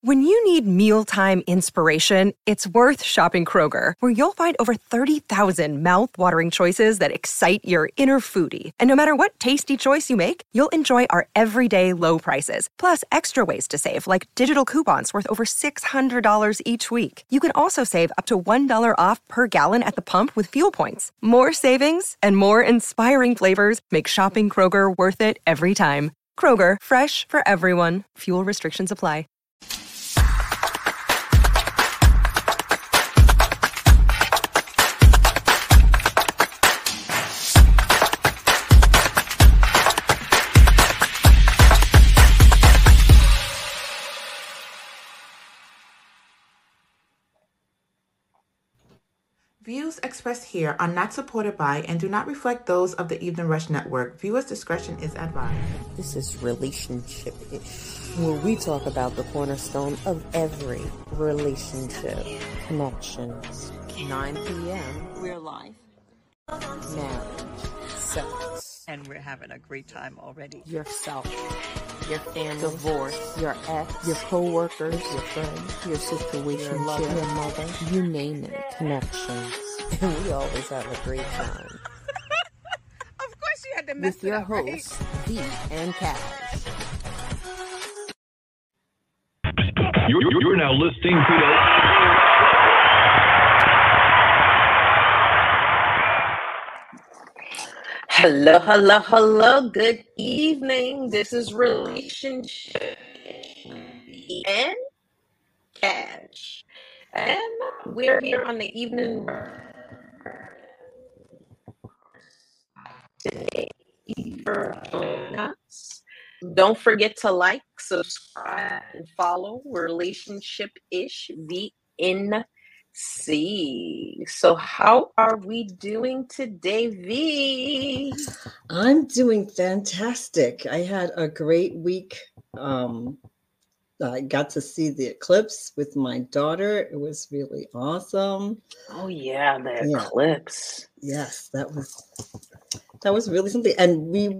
When you need mealtime inspiration, it's worth shopping Kroger, where you'll find over 30,000 mouth-watering choices that excite your inner foodie. And no matter what tasty choice you make, you'll enjoy our everyday low prices, plus extra ways to save, like digital coupons worth over $600 each week. You can also save up to $1 off per gallon at the pump with fuel points. More savings and more inspiring flavors make shopping Kroger worth it every time. Kroger, fresh for everyone. Fuel restrictions apply. Views expressed here are not supported by and do not reflect those of the Evening Rush Network. Viewers' discretion is advised. This is Relationship-ish, where we talk about the cornerstone of every relationship. Connections. 9 p.m. We're live. Marriage. Sex. And we're having a great time already. Yourself. Your family. Divorce. Your ex. Your co-workers. Your friends. Your situation. Your lover. Your mother. You name it. Connections. And we always have a great time. Of course you had to mess with your it up, hosts, V and Cash. You're now listening to the... Hello, hello, hello. Good evening. This is Relationship and Cash. And we're here on the evening today for joining us. Don't forget to like, subscribe, and follow Relationship-ish VNC. So how are we doing today, V? I'm doing fantastic. I had a great week. I got to see the eclipse with my daughter. It was really awesome. Oh yeah, the eclipse. Yes, that was really something. And we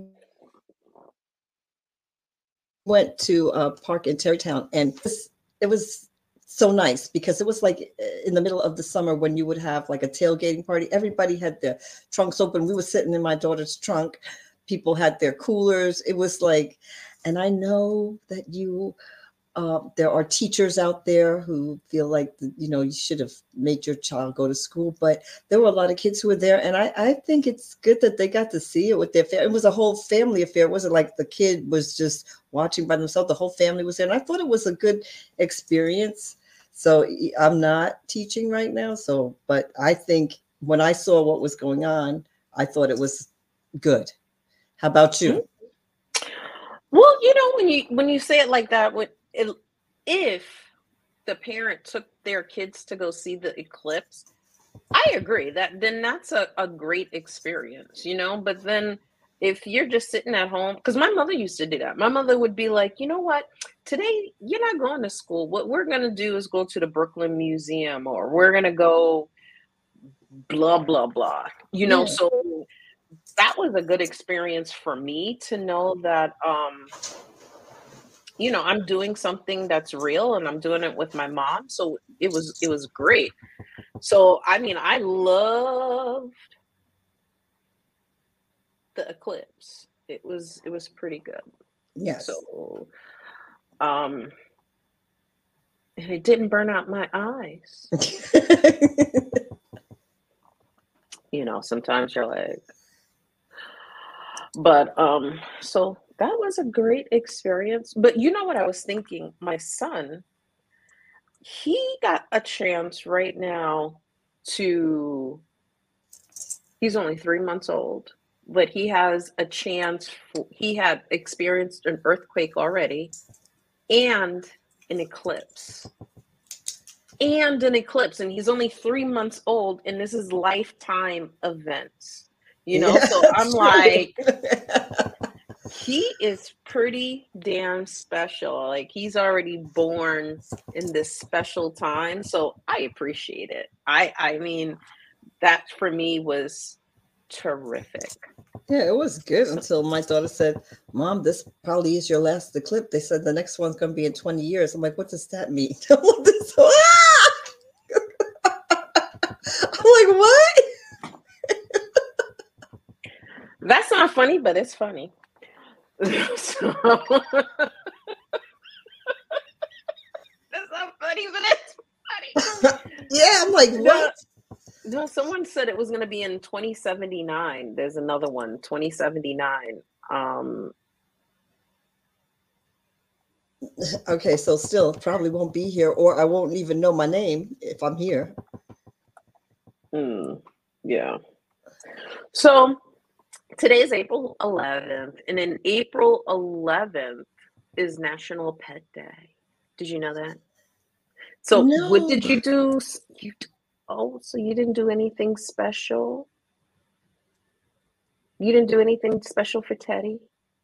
went to a park in Terrytown, and it was so nice because it was like in the middle of the summer when you would have like a tailgating party. Everybody had their trunks open. We were sitting in my daughter's trunk. People had their coolers. It was like, and I know that there are teachers out there who feel like, you should have made your child go to school, but there were a lot of kids who were there. And I think it's good that they got to see it with their family. It was a whole family affair. It wasn't like the kid was just watching by themselves. The whole family was there. And I thought it was a good experience. So I'm not teaching right now. But I think when I saw what was going on, I thought it was good. How about you? Well, when you say it like that, if the parent took their kids to go see the eclipse, I agree then that's a great experience, but then if you're just sitting at home, because my mother used to do that. My mother would be like, you know what, today you're not going to school. What we're going to do is go to the Brooklyn Museum, or we're going to go blah, blah, blah, Yeah. So that was a good experience for me to know that, I'm doing something that's real, and I'm doing it with my mom. So it was great. So, I loved the eclipse. It was pretty good. Yes. So, and it didn't burn out my eyes. Sometimes you're like, but, so that was a great experience. But you know what I was thinking? My son, he got a chance right now he's only 3 months old, but he has a chance. He had experienced an earthquake already and an eclipse. And he's only 3 months old, and this is lifetime events, so I'm like, he is pretty damn special. Like, he's already born in this special time. So I appreciate it. I mean, that for me was terrific. Yeah, it was good until my daughter said, "Mom, this probably is your last clip." They said the next one's going to be in 20 years. I'm like, what does that mean? I'm like, what? That's not funny, but it's funny. So, that's not funny, but it's funny. Yeah, I'm like, what? No, someone said it was going to be in 2079. There's another one, 2079. Okay, so still probably won't be here, or I won't even know my name if I'm here. Yeah. So today is April 11th, and in April 11th is National Pet Day. Did you know that? So what did you do? So you didn't do anything special? You didn't do anything special for Teddy?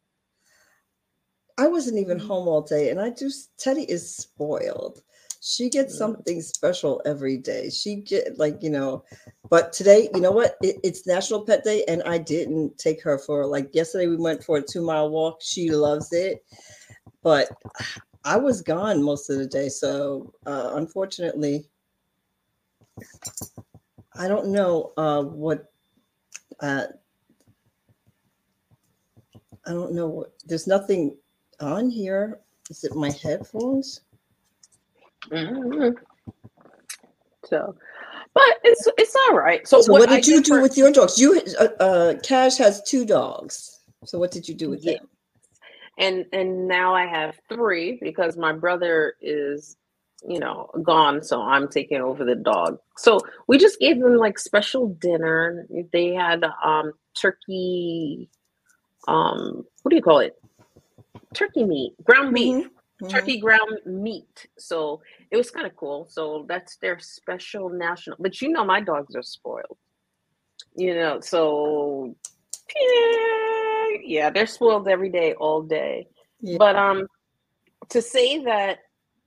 I wasn't even home all day, and Teddy is spoiled. She gets something special every day. She get but today, you know what? It's National Pet Day, and I didn't take her for yesterday. We went for a 2-mile walk. She loves it, but I was gone most of the day, so unfortunately, I don't know what. I don't know what. There's nothing on here. Is it my headphones? Mm-hmm. So, but it's all right. So what did you do with your dogs? You Cash has 2 dogs. So what did you do with them? And now I have 3 because my brother is gone, so I'm taking over the dog. So we just gave them special dinner. They had turkey, what do you call it? Turkey meat, ground beef. Turkey ground meat. So it was kind of cool. So that's their special national. But my dogs are spoiled. So yeah, they're spoiled every day, all day. Yeah. But to say that,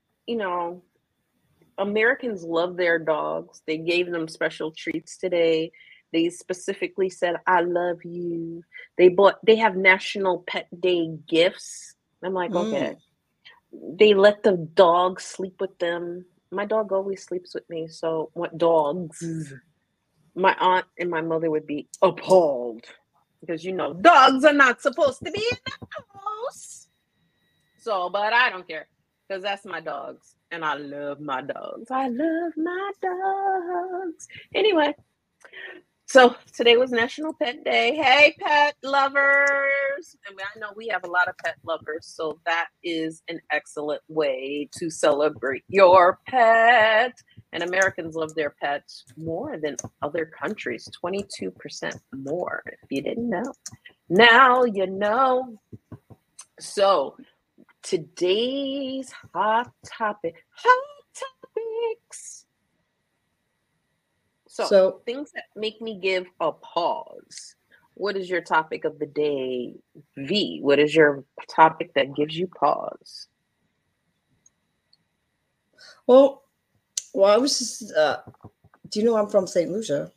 Americans love their dogs. They gave them special treats today. They specifically said, "I love you." They have National Pet Day gifts. I'm like, okay. They let the dog sleep with them. My dog always sleeps with me. So what dogs? My aunt and my mother would be appalled because dogs are not supposed to be in the house. So, but I don't care because that's my dogs, and I love my dogs. I love my dogs. Anyway. So today was National Pet Day. Hey, pet lovers. I know we have a lot of pet lovers, so that is an excellent way to celebrate your pet. And Americans love their pets more than other countries, 22% more, if you didn't know. Now you know. So today's hot topics. So things that make me give a pause. What is your topic of the day, V? What is your topic that gives you pause? Well, I was just, do you know I'm from St. Lucia?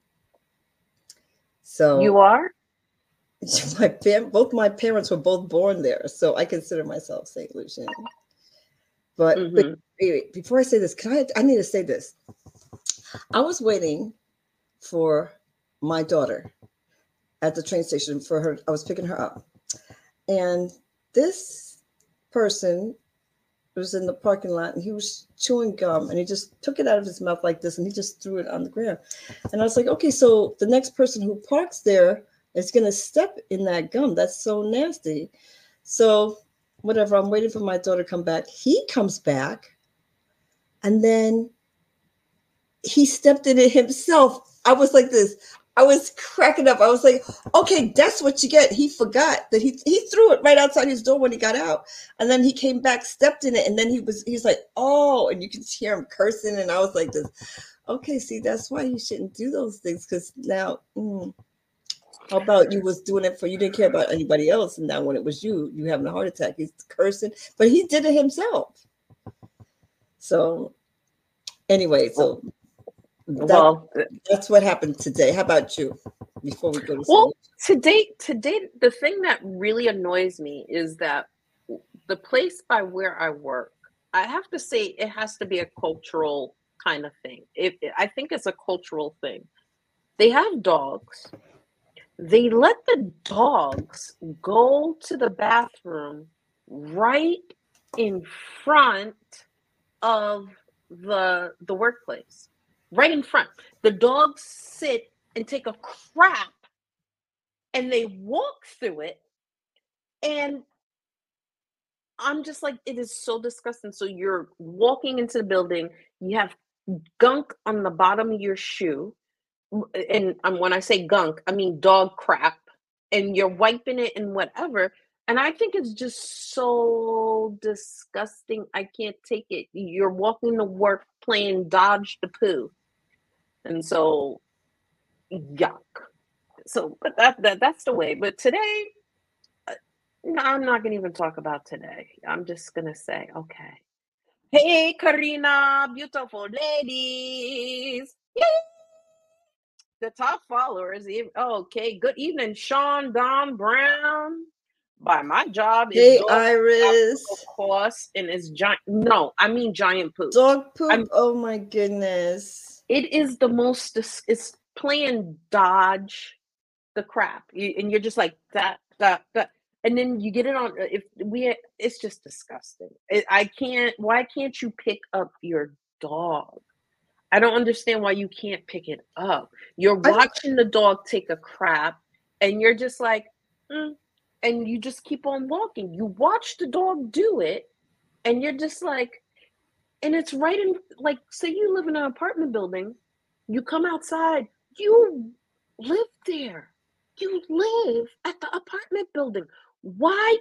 So you are? Both my parents were both born there, so I consider myself St. Lucian. But wait, before I say this, I need to say this. I was waiting for my daughter at the train station for her. I was picking her up. And this person was in the parking lot and he was chewing gum and he just took it out of his mouth like this and he just threw it on the ground. And I was like, okay, so the next person who parks there is going to step in that gum. That's so nasty. So whatever, I'm waiting for my daughter to come back. He comes back and then he stepped in it himself. I was like this. I was cracking up. I was like, okay, that's what you get. He forgot that he threw it right outside his door when he got out. And then he came back, stepped in it. And then he's like, oh, and you can hear him cursing. And I was like this. Okay, see, that's why you shouldn't do those things. Because now, how about you was doing it you didn't care about anybody else. And now when it was you having a heart attack, he's cursing. But he did it himself. So anyway, that's what happened today. How about you? before we go to Well, sleep. today, the thing that really annoys me is that the place by where I work, I have to say it has to be a cultural kind of thing. I think it's a cultural thing. They have dogs. They let the dogs go to the bathroom right in front of the workplace. Right in front. The dogs sit and take a crap and they walk through it, and I'm just like, it is so disgusting. So you're walking into the building, you have gunk on the bottom of your shoe, and when I say gunk, I mean dog crap, and you're wiping it and whatever. And I think it's just so disgusting. I can't take it. You're walking to work playing dodge the poo, and so yuck. So, but that's the way. But today, no, I'm not gonna even talk about today. I'm just gonna say, okay. Hey, Karina, beautiful ladies. Yay! The top followers. Okay, good evening, Sean Don Brown. By my job is Hey, dog Iris. of course, and it's giant. No, I mean giant poop. Dog poop. Oh my goodness. It is the most. It's playing dodge the crap, and you're just like that, and then you get it on. It's just disgusting. I can't. Why can't you pick up your dog? I don't understand why you can't pick it up. You're watching the dog take a crap, and you're just like, and you just keep on walking. You watch the dog do it, and you're just like, and it's right in, like, say you live in an apartment building, you come outside, you live there. You live at the apartment building. Why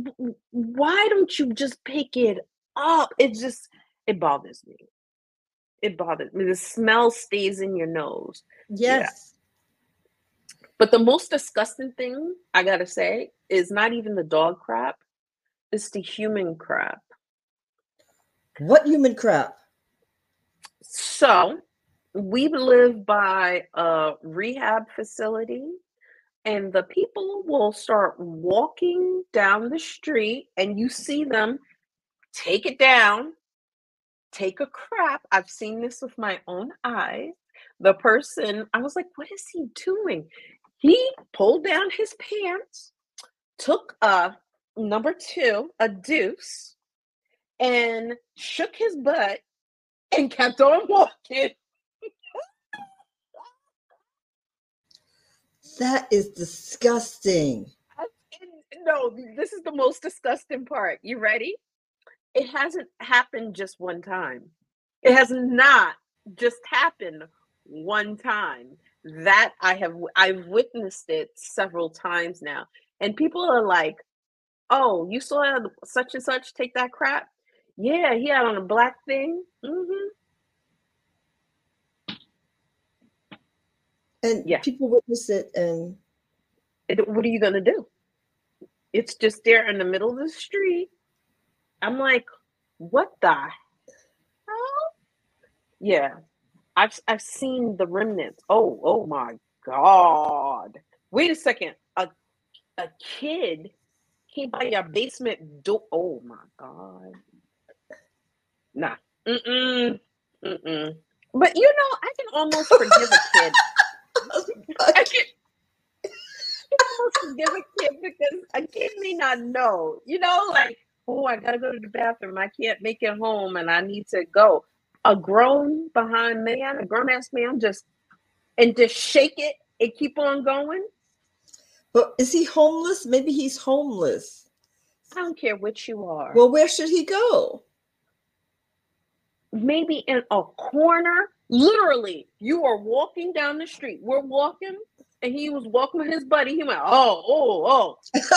don't you just pick it up? It bothers me. It bothers me. The smell stays in your nose. Yes. Yeah. But the most disgusting thing, I gotta say, is not even the dog crap. It's the human crap. What human crap? So, we live by a rehab facility, and the people will start walking down the street, and you see them take it down, take a crap. I've seen this with my own eyes. The person, I was like, what is he doing? He pulled down his pants, took number 2, a deuce, and shook his butt and kept on walking. That is disgusting. No, this is the most disgusting part. You ready? It hasn't happened just one time. It has not just happened one time. That I've witnessed it several times now. And people are like, oh, you saw such and such take that crap? Yeah, he had on a black thing. Mm-hmm. And people witness it, and what are you gonna do? It's just there in the middle of the street. I'm like, what the hell? Yeah, I've seen the remnants. Oh my God! Wait a second. A kid came by your basement door. Oh my God! Nah. But you know, I can almost forgive a kid. I can almost forgive a kid because a kid may not know. You know, like, oh, I gotta go to the bathroom. I can't make it home, and I need to go. A grown ass man, just shake it and keep on going. But is he homeless? Maybe he's homeless. I don't care which you are. Well, where should he go? Maybe in a corner. Literally, you are walking down the street. We're walking, and he was walking with his buddy. He went, oh.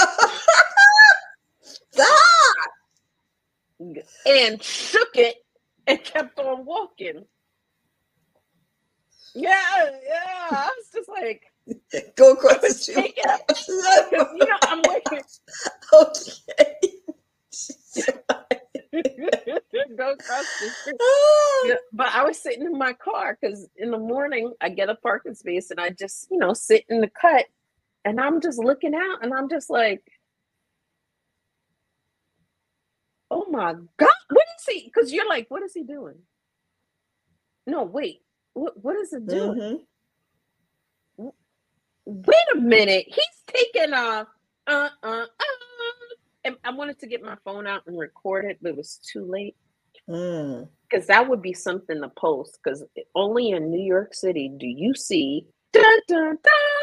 Stop! And shook it and kept on walking. Yeah. I was just like, go across the street. Because, you know, I'm waiting. Okay. Go across the street. Oh, Yeah, but I was sitting in my car because in the morning I get a parking space and I just, sit in the cut and I'm just looking out and I'm just like, oh my God, what is he? Because you're like, what is he doing? No, wait, what is it doing? mhm. Wait a minute, he's taking off. And I wanted to get my phone out and record it, but it was too late. Mm. Because that would be something to post. Because only in New York City do you see. Dun, dun,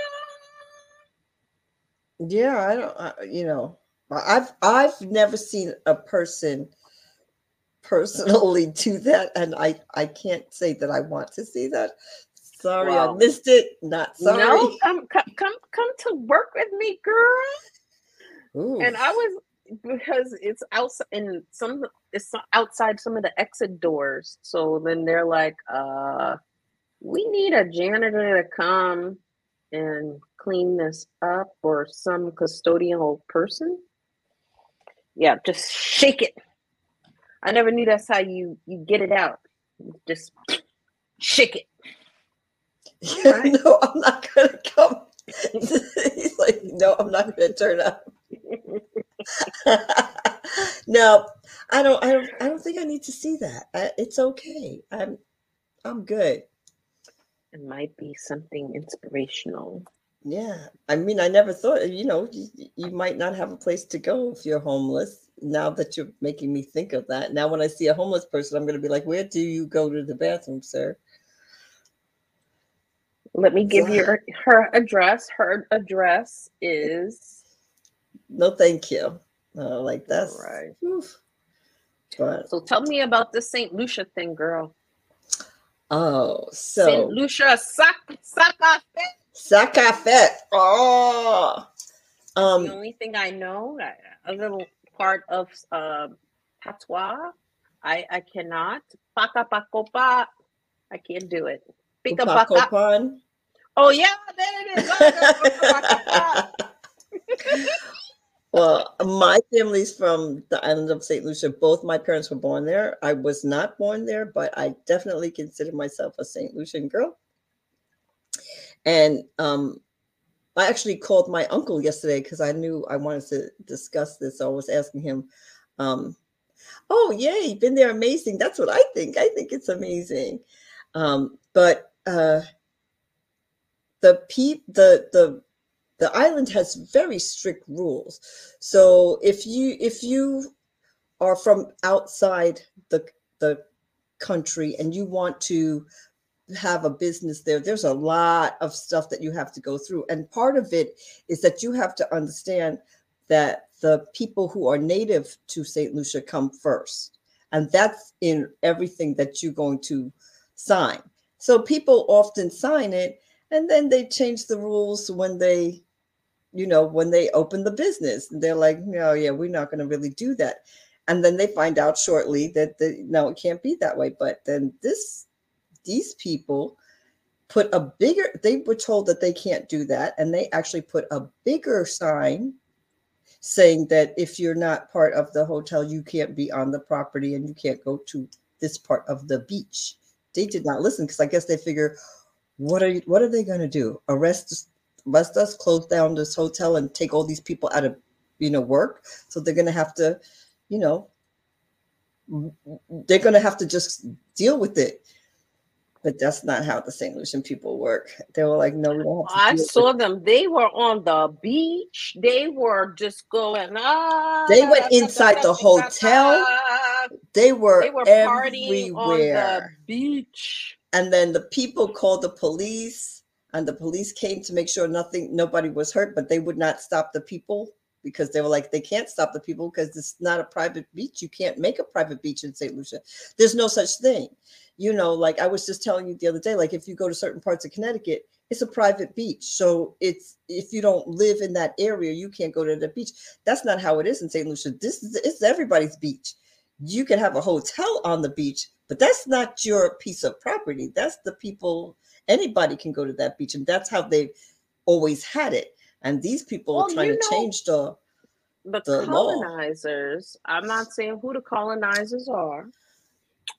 dun. Yeah, I don't. I've never seen a person personally do that, and I can't say that I want to see that. Sorry, I Wow. missed it. Not sorry. No, come to work with me, girl. Ooh. And I was because it's outside and it's outside some of the exit doors. So then they're like, we need a janitor to come and clean this up or some custodial person. Yeah, just shake it. I never knew that's how you get it out. Just shake it. Right. No, I'm not gonna come. He's like, no, I'm not gonna turn up. No, I don't think I need to see that. It's okay. I'm good. It might be something inspirational. Yeah, I mean, I never thought, you might not have a place to go if you're homeless. Now that you're making me think of that. Now, when I see a homeless person, I'm going to be like, where do you go to the bathroom, sir? Let me give you her address. Her address is... No, thank you. Like that's right. Oof. But, so tell me about this St. Lucia thing, girl. Oh, so St. Lucia Santa Fe. Oh, the only thing I know, a little part of patois, I cannot. Paka pakopa, I can't do it. Pika paka. Upacopan. Oh yeah, there it is. Well, my family's from the island of St. Lucia. Both my parents were born there. I was not born there, but I definitely consider myself a St. Lucian girl. And I actually called my uncle yesterday because I knew I wanted to discuss this. So I was asking him, oh, yay, been there, amazing. That's what I think. I think it's amazing. But the island has very strict rules. So if you are from outside the country and you want to have a business there, there's a lot of stuff that you have to go through. And part of it is that you have to understand that the people who are native to St. Lucia come first. And that's in everything that you're going to sign. So people often sign it and then they change the rules when they open the business. And they're like, no, yeah, we're not going to really do that. And then they find out shortly that no, it can't be that way. But then these people they were told that they can't do that. And they actually put a bigger sign saying that if you're not part of the hotel, you can't be on the property and you can't go to this part of the beach. They did not listen because I guess they figure, what are they going to do? Arrest us, close down this hotel and take all these people out of, work. So they're going to have to, they're going to have to just deal with it. But that's not how the St. Lucian people work. They were like, no, we don't have to. I saw them. They were on the beach. They were just going, They went inside the hotel. They were partying on the everywhere. beach. And then the people called the police, and the police came to make sure nobody was hurt, but they would not stop the people because they were like, they can't stop the people because it's not a private beach. You can't make a private beach in St. Lucia. There's no such thing. Like I was just telling you the other day, like if you go to certain parts of Connecticut, it's a private beach. So if you don't live in that area, you can't go to the beach. That's not how it is in St. Lucia. It's everybody's beach. You can have a hotel on the beach, but that's not your piece of property. That's the people. Anybody can go to that beach, and that's how they've always had it. And these people are trying to change the colonizers. Law. I'm not saying who the colonizers are.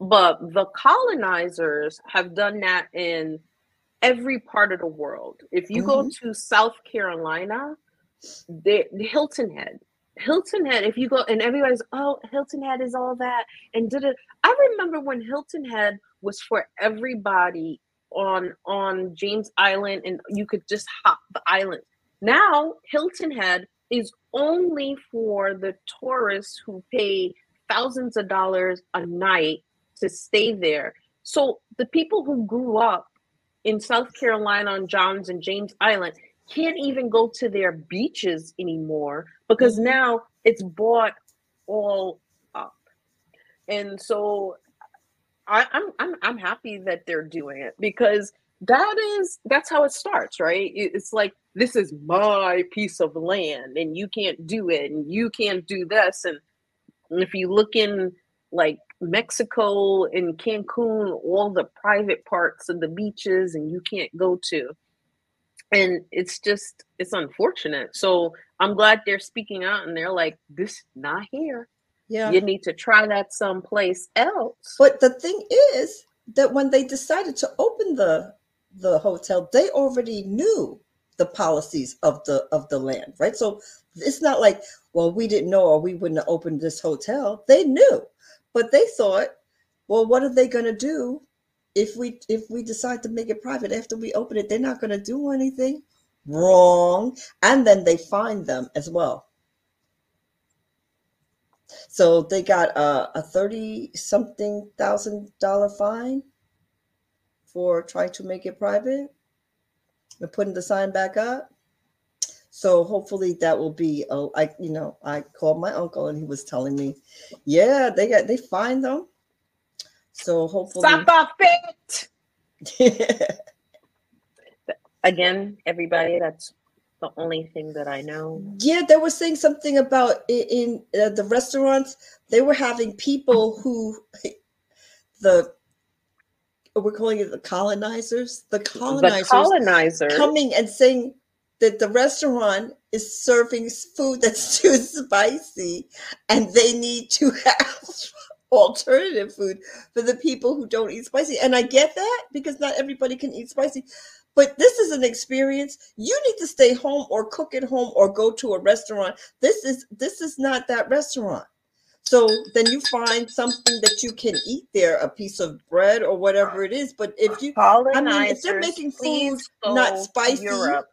But the colonizers have done that in every part of the world. If you go Mhm. to South Carolina, the Hilton Head, if you go and everybody's, oh, Hilton Head is all that. And did it. I remember when Hilton Head was for everybody on James Island and you could just hop the island. Now, Hilton Head is only for the tourists who pay thousands of dollars a night to stay there. So the people who grew up in South Carolina on Johns and James Island can't even go to their beaches anymore because Mhm. now it's bought all up. And so I'm happy that they're doing it because that's how it starts, right? It's like this is my piece of land and you can't do it and you can't do this. And if you look in like Mexico and Cancun, all the private parts of the beaches and you can't go to. And it's unfortunate. So I'm glad they're speaking out and they're like, this not here. Yeah. You need to try that someplace else. But the thing is that when they decided to open the hotel, they already knew the policies of the land, right? So it's not like, well, we didn't know or we wouldn't have opened this hotel. They knew, but they thought, well, what are they going to do if we decide to make it private after we open it? They're not going to do anything wrong, and then they fine them as well. So they got a 30-something $1,000 fine for trying to make it private and putting the sign back up. So hopefully that will be I called my uncle and he was telling me, yeah, they fined them. So hopefully Stop it. Again, everybody, that's the only thing that I know. Yeah, they were saying something about in the restaurants. They were having people who we're calling it the colonizers. The colonizers coming and saying that the restaurant is serving food that's too spicy, and they need to have alternative food for the people who don't eat spicy. And I get that because not everybody can eat spicy. But this is an experience. You need to stay home or cook at home or go to a restaurant. This is not that restaurant. So then you find something that you can eat there, a piece of bread or whatever it is. But if if they're making food not spicy, Europe.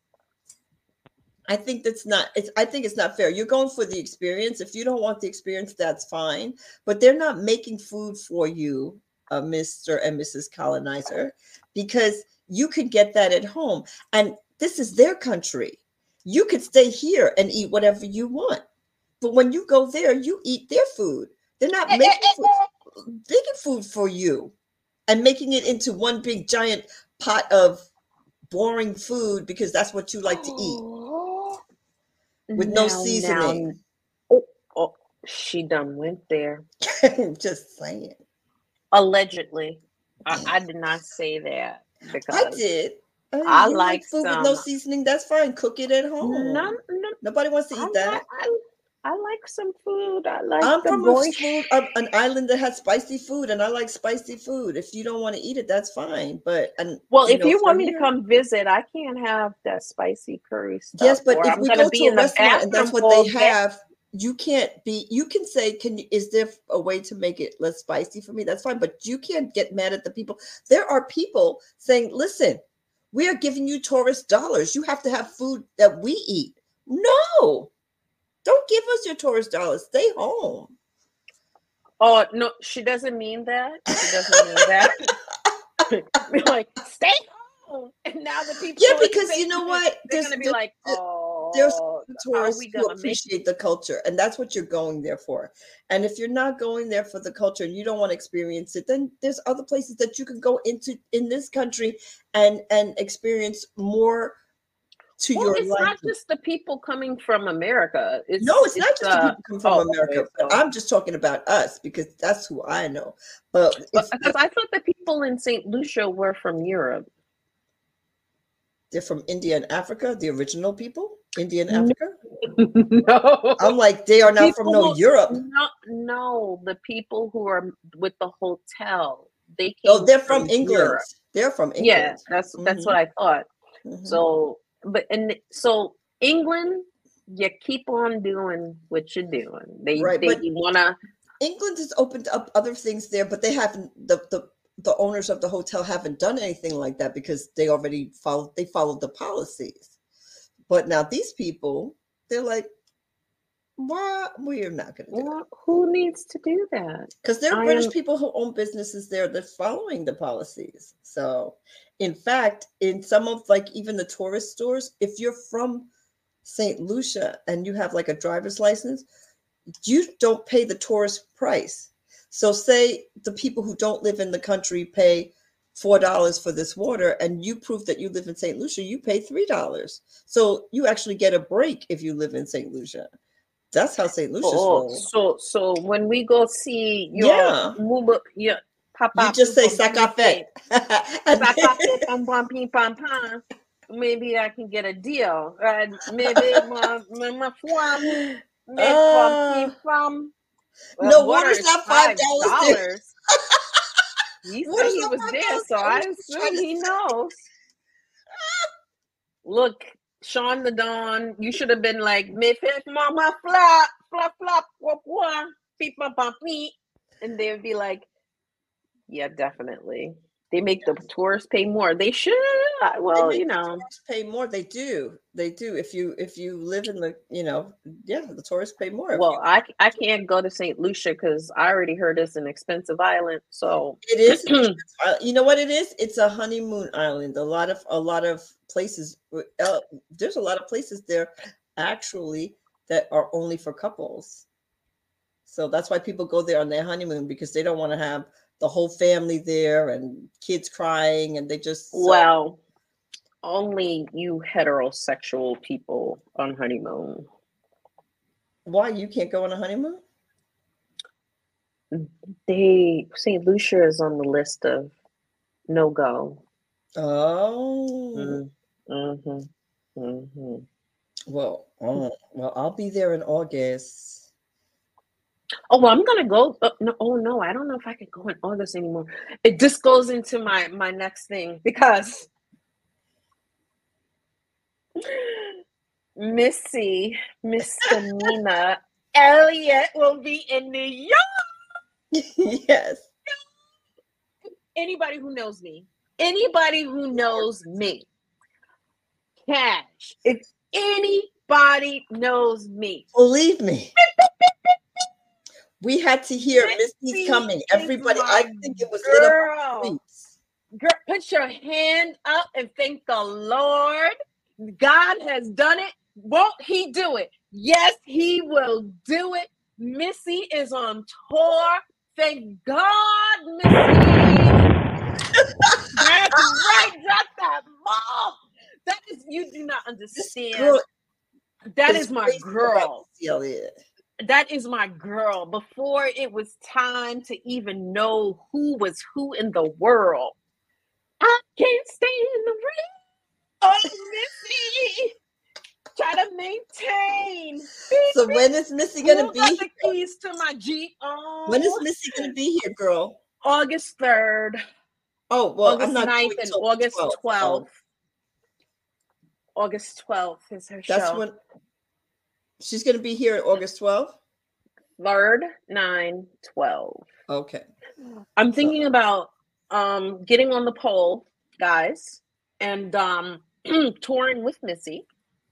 I think it's not fair. You're going for the experience. If you don't want the experience, that's fine. But they're not making food for you, Mr. and Mrs. Colonizer, because you could get that at home. And this is their country. You could stay here and eat whatever you want. But when you go there, you eat their food. They're not making food for you and making it into one big giant pot of boring food because that's what you like to eat with no seasoning. Oh, she done went there. Just saying. Allegedly. I did not say that. Because I did. I you like food with no seasoning. That's fine. Cook it at home. No. Nobody wants to eat that. I like some food. I'm from an island that has spicy food, and I like spicy food. If you don't want to eat it, that's fine. But if you want me to come visit, I can't have that spicy curry stuff. Yes, but if we go to a restaurant and that's what they have, you can't be. You can say, is there a way to make it less spicy for me? That's fine, but you can't get mad at the people. There are people saying, "Listen, we are giving you tourist dollars. You have to have food that we eat." No. Don't give us your tourist dollars. Stay home. Oh, no, she doesn't mean that. She doesn't mean that. Be like, stay home. And now the people. Yeah, because you know what? They're going to be like, oh. There's tourists who appreciate the culture. And that's what you're going there for. And if you're not going there for the culture and you don't want to experience it, then there's other places that you can go into in this country and experience more. It's not just the people coming from America. It's not just the people coming from America. Okay, so. I'm just talking about us because that's who I know. But because I thought the people in St. Lucia were from Europe. They're from India and Africa, the original people, India and No. Africa. No. I'm like, they are not from no Europe. No, the people who are with the hotel, they came. Oh, they're from England. Europe. They're from England. Yeah, that's what I thought. Mhm. So, so England, you keep on doing what you're doing. They wanna. England has opened up other things there, but they haven't. The owners of the hotel haven't done anything like that because they already followed the policies. But now these people, they're like, why? We're not going to do it. Who needs to do that? Because there are British people who own businesses there that's following the policies. So, in fact, in some of like even the tourist stores, if you're from St. Lucia and you have like a driver's license, you don't pay the tourist price. So say the people who don't live in the country pay $4 for this water and you prove that you live in St. Lucia, you pay $3. So you actually get a break if you live in St. Lucia. That's how St. Lucia's rolls. So when we go see your Papa, you just say "Sakafe." Maybe I can get a deal. Maybe my no, water's not $5. He said he was there, so I assume he knows. Look, Sean the Don, you should have been like, mama flop, flop, flop, wop, wop, beep, bop, bop, beep. And they would be like, yeah, definitely. They make the tourists pay more. They should. Well, the tourists pay more. They do. If you live in the, the tourists pay more. Well, I can't go to St. Lucia because I already heard it's an expensive island. So it is. You know what it is? It's a honeymoon island. A lot of places. There's a lot of places there actually that are only for couples. So that's why people go there on their honeymoon, because they don't want to have the whole family there and kids crying, and they just well, only you heterosexual people on honeymoon. Why you can't go on a honeymoon? St. Lucia is on the list of no go. Oh. Well, I'll be there in August. Oh, well, I'm gonna go. No, I don't know if I can go in August anymore. It just goes into my next thing, because Missy, Miss Nina Elliott will be in New York. Yes. Anybody who knows me, Cash. If anybody knows me, believe me. We had to hear Missy's coming. Everybody, I think it was girl, put your hand up and thank the Lord. God has done it. Won't he do it? Yes, he will do it. Missy is on tour. Thank God, Missy. That's right. Drop that ball. That is, you do not understand. That is my girl. That is my girl. Before it was time to even know who was who in the world. I can't stay in the ring. Oh, Missy. Try to maintain. So when is Missy going to be here? The keys to my Jeep. Oh. When is Missy going to be here, girl? August 3rd. Oh, well, August I'm not 9th and August 12th. August 12th is her show. That's when she's going to be here August 12th? 3rd, 9, 12. Okay. I'm thinking about getting on the pole, guys, and touring with Missy.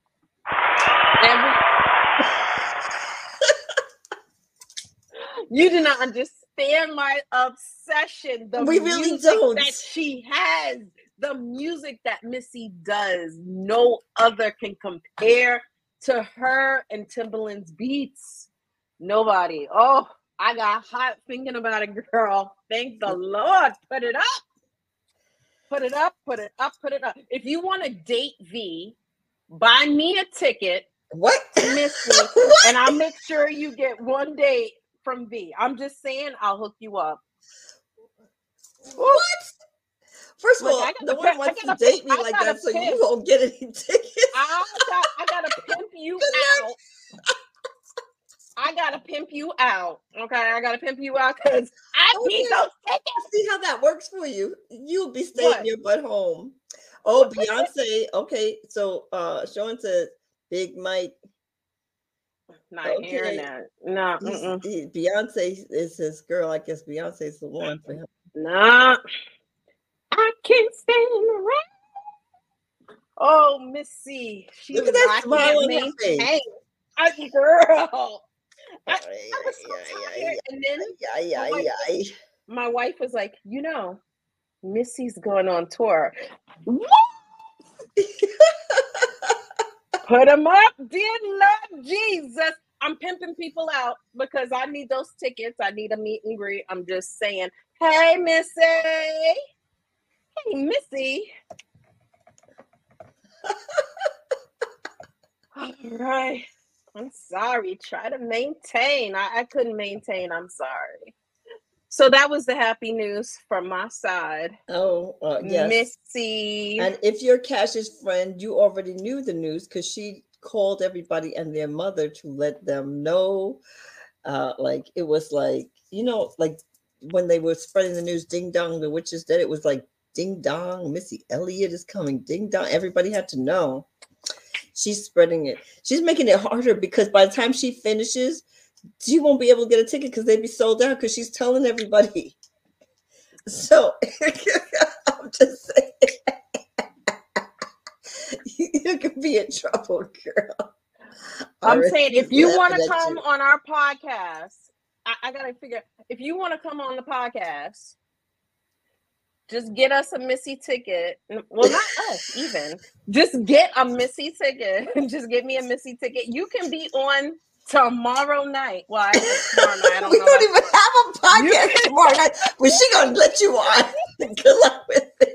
You do not understand my obsession. We really don't. That she has, the music that Missy does, no other can compare to her and Timbaland's beats. Nobody. Oh, I got hot thinking about it, girl. Thank the Lord. Put it up. Put it up. Put it up. Put it up. If you want to date V, buy me a ticket. What? Missy, and I'll make sure you get one date from V. I'm just saying, I'll hook you up. What? First of Look, all, I no gotta, one wants I to gotta, date me I like gotta that, so you pimp. won't get any tickets. I gotta pimp you Good out. I gotta pimp you out. Okay, I gotta pimp you out because I need Okay. those tickets. See how that works for you. You'll be staying What? your butt home. Oh, Beyonce. Okay, so Sean said Big Mike. Not hearing Okay. that. No, Beyonce is his girl. I guess Beyonce's the one for him. nah. I can't stand around. Oh, Missy, she Look at was that rocking smile that on her face. maintain. Girl. I was so tired. And then my wife was like, Missy's going on tour. What? Put them up, dear Lord Jesus. I'm pimping people out because I need those tickets. I need a meet and greet. I'm just saying, hey, Missy. Hey, Missy. All right. I'm sorry. Try to maintain. I couldn't maintain. I'm sorry. So that was the happy news from my side. Oh, yes. Missy. And if you're Cash's friend, you already knew the news because she called everybody and their mother to let them know. Like it was like, like when they were spreading the news, ding dong, the witch is dead. It was like ding dong, Missy Elliott is coming, ding dong. Everybody had to know. She's spreading it. She's making it harder because by the time she finishes, she won't be able to get a ticket because they'd be sold out because she's telling everybody. So I'm just saying, you could be in trouble, girl. I'm saying if you want to come on our podcast, I gotta figure. If you want to come on the podcast, just get us a Missy ticket. Well, not us even. Just get a Missy ticket. Just get me a Missy ticket. You can be on tomorrow night. Well, I guess tomorrow night. I don't we know. don't even have a podcast tomorrow night. But she gonna let you on. Good luck with it.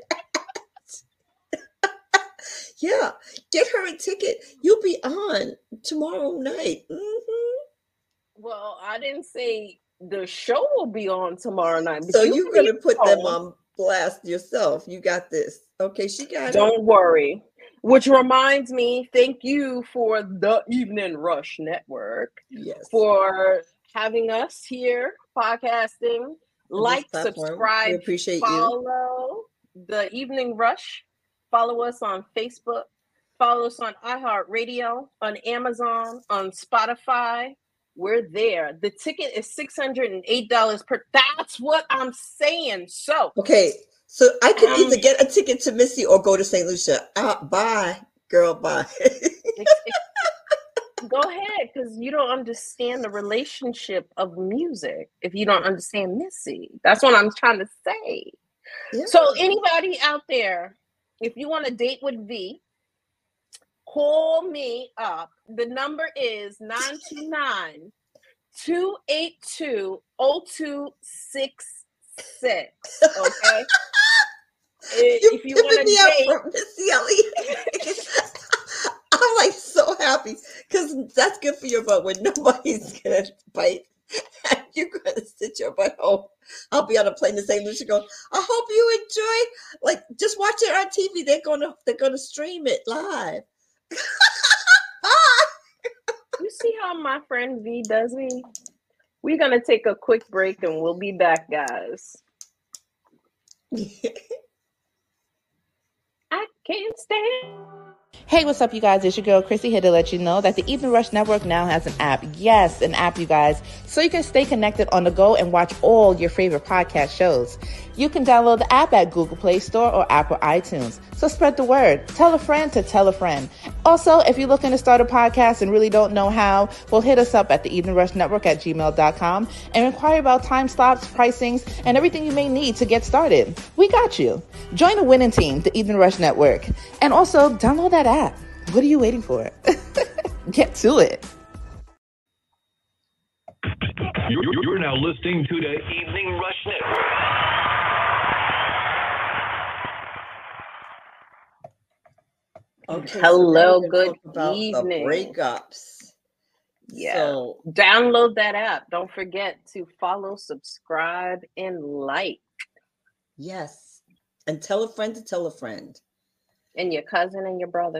Yeah, get her a ticket. You'll be on tomorrow night. Mm-hmm. Well, I didn't say the show will be on tomorrow night. But So you're gonna put them on blast yourself. You got this. Okay, she got it. Don't worry. Which reminds me, thank you for the Evening Rush Network. Yes. For having us here podcasting. Like, subscribe, we appreciate follow the Evening Rush. Follow us on Facebook. Follow us on iHeartRadio, on Amazon, on Spotify. We're there. The ticket is $608 per. That's what I'm saying. So okay. So I could either get a ticket to Missy or go to St. Lucia. Bye, girl. Bye. Go ahead, because you don't understand the relationship of music if you don't understand Missy. That's what I'm trying to say. Yeah. So anybody out there, if you want to date with V, call me up. The number is 929-282-0266. Okay? If you want to date Missy Elliott. I'm like so happy because that's good for your butt when nobody's gonna bite. And you're gonna sit your butt home. I'll be on a plane to St. Lucia going, I hope you enjoy. Like, just watch it on TV. They're gonna stream it live. You see how my friend V does me? We're gonna take a quick break and we'll be back, guys. I can't stand. Hey, what's up, you guys? It's your girl, Chrissy, here to let you know that the Evening Rush Network now has an app. Yes, an app, you guys. So you can stay connected on the go and watch all your favorite podcast shows. You can download the app at Google Play Store or Apple iTunes. So spread the word. Tell a friend to tell a friend. Also, if you're looking to start a podcast and really don't know how, well, hit us up at the Evening Rush Network at gmail.com and inquire about time slots, pricings, and everything you may need to get started. We got you. Join the winning team, the Evening Rush Network. And also, download that app. What are you waiting for? Get to it. You're now listening to the Evening Rush Network. Okay. Hello, so good evening. The breakups. Yeah. So, download that app. Don't forget to follow, subscribe, and like. Yes. And tell a friend to tell a friend. And your cousin and your brother.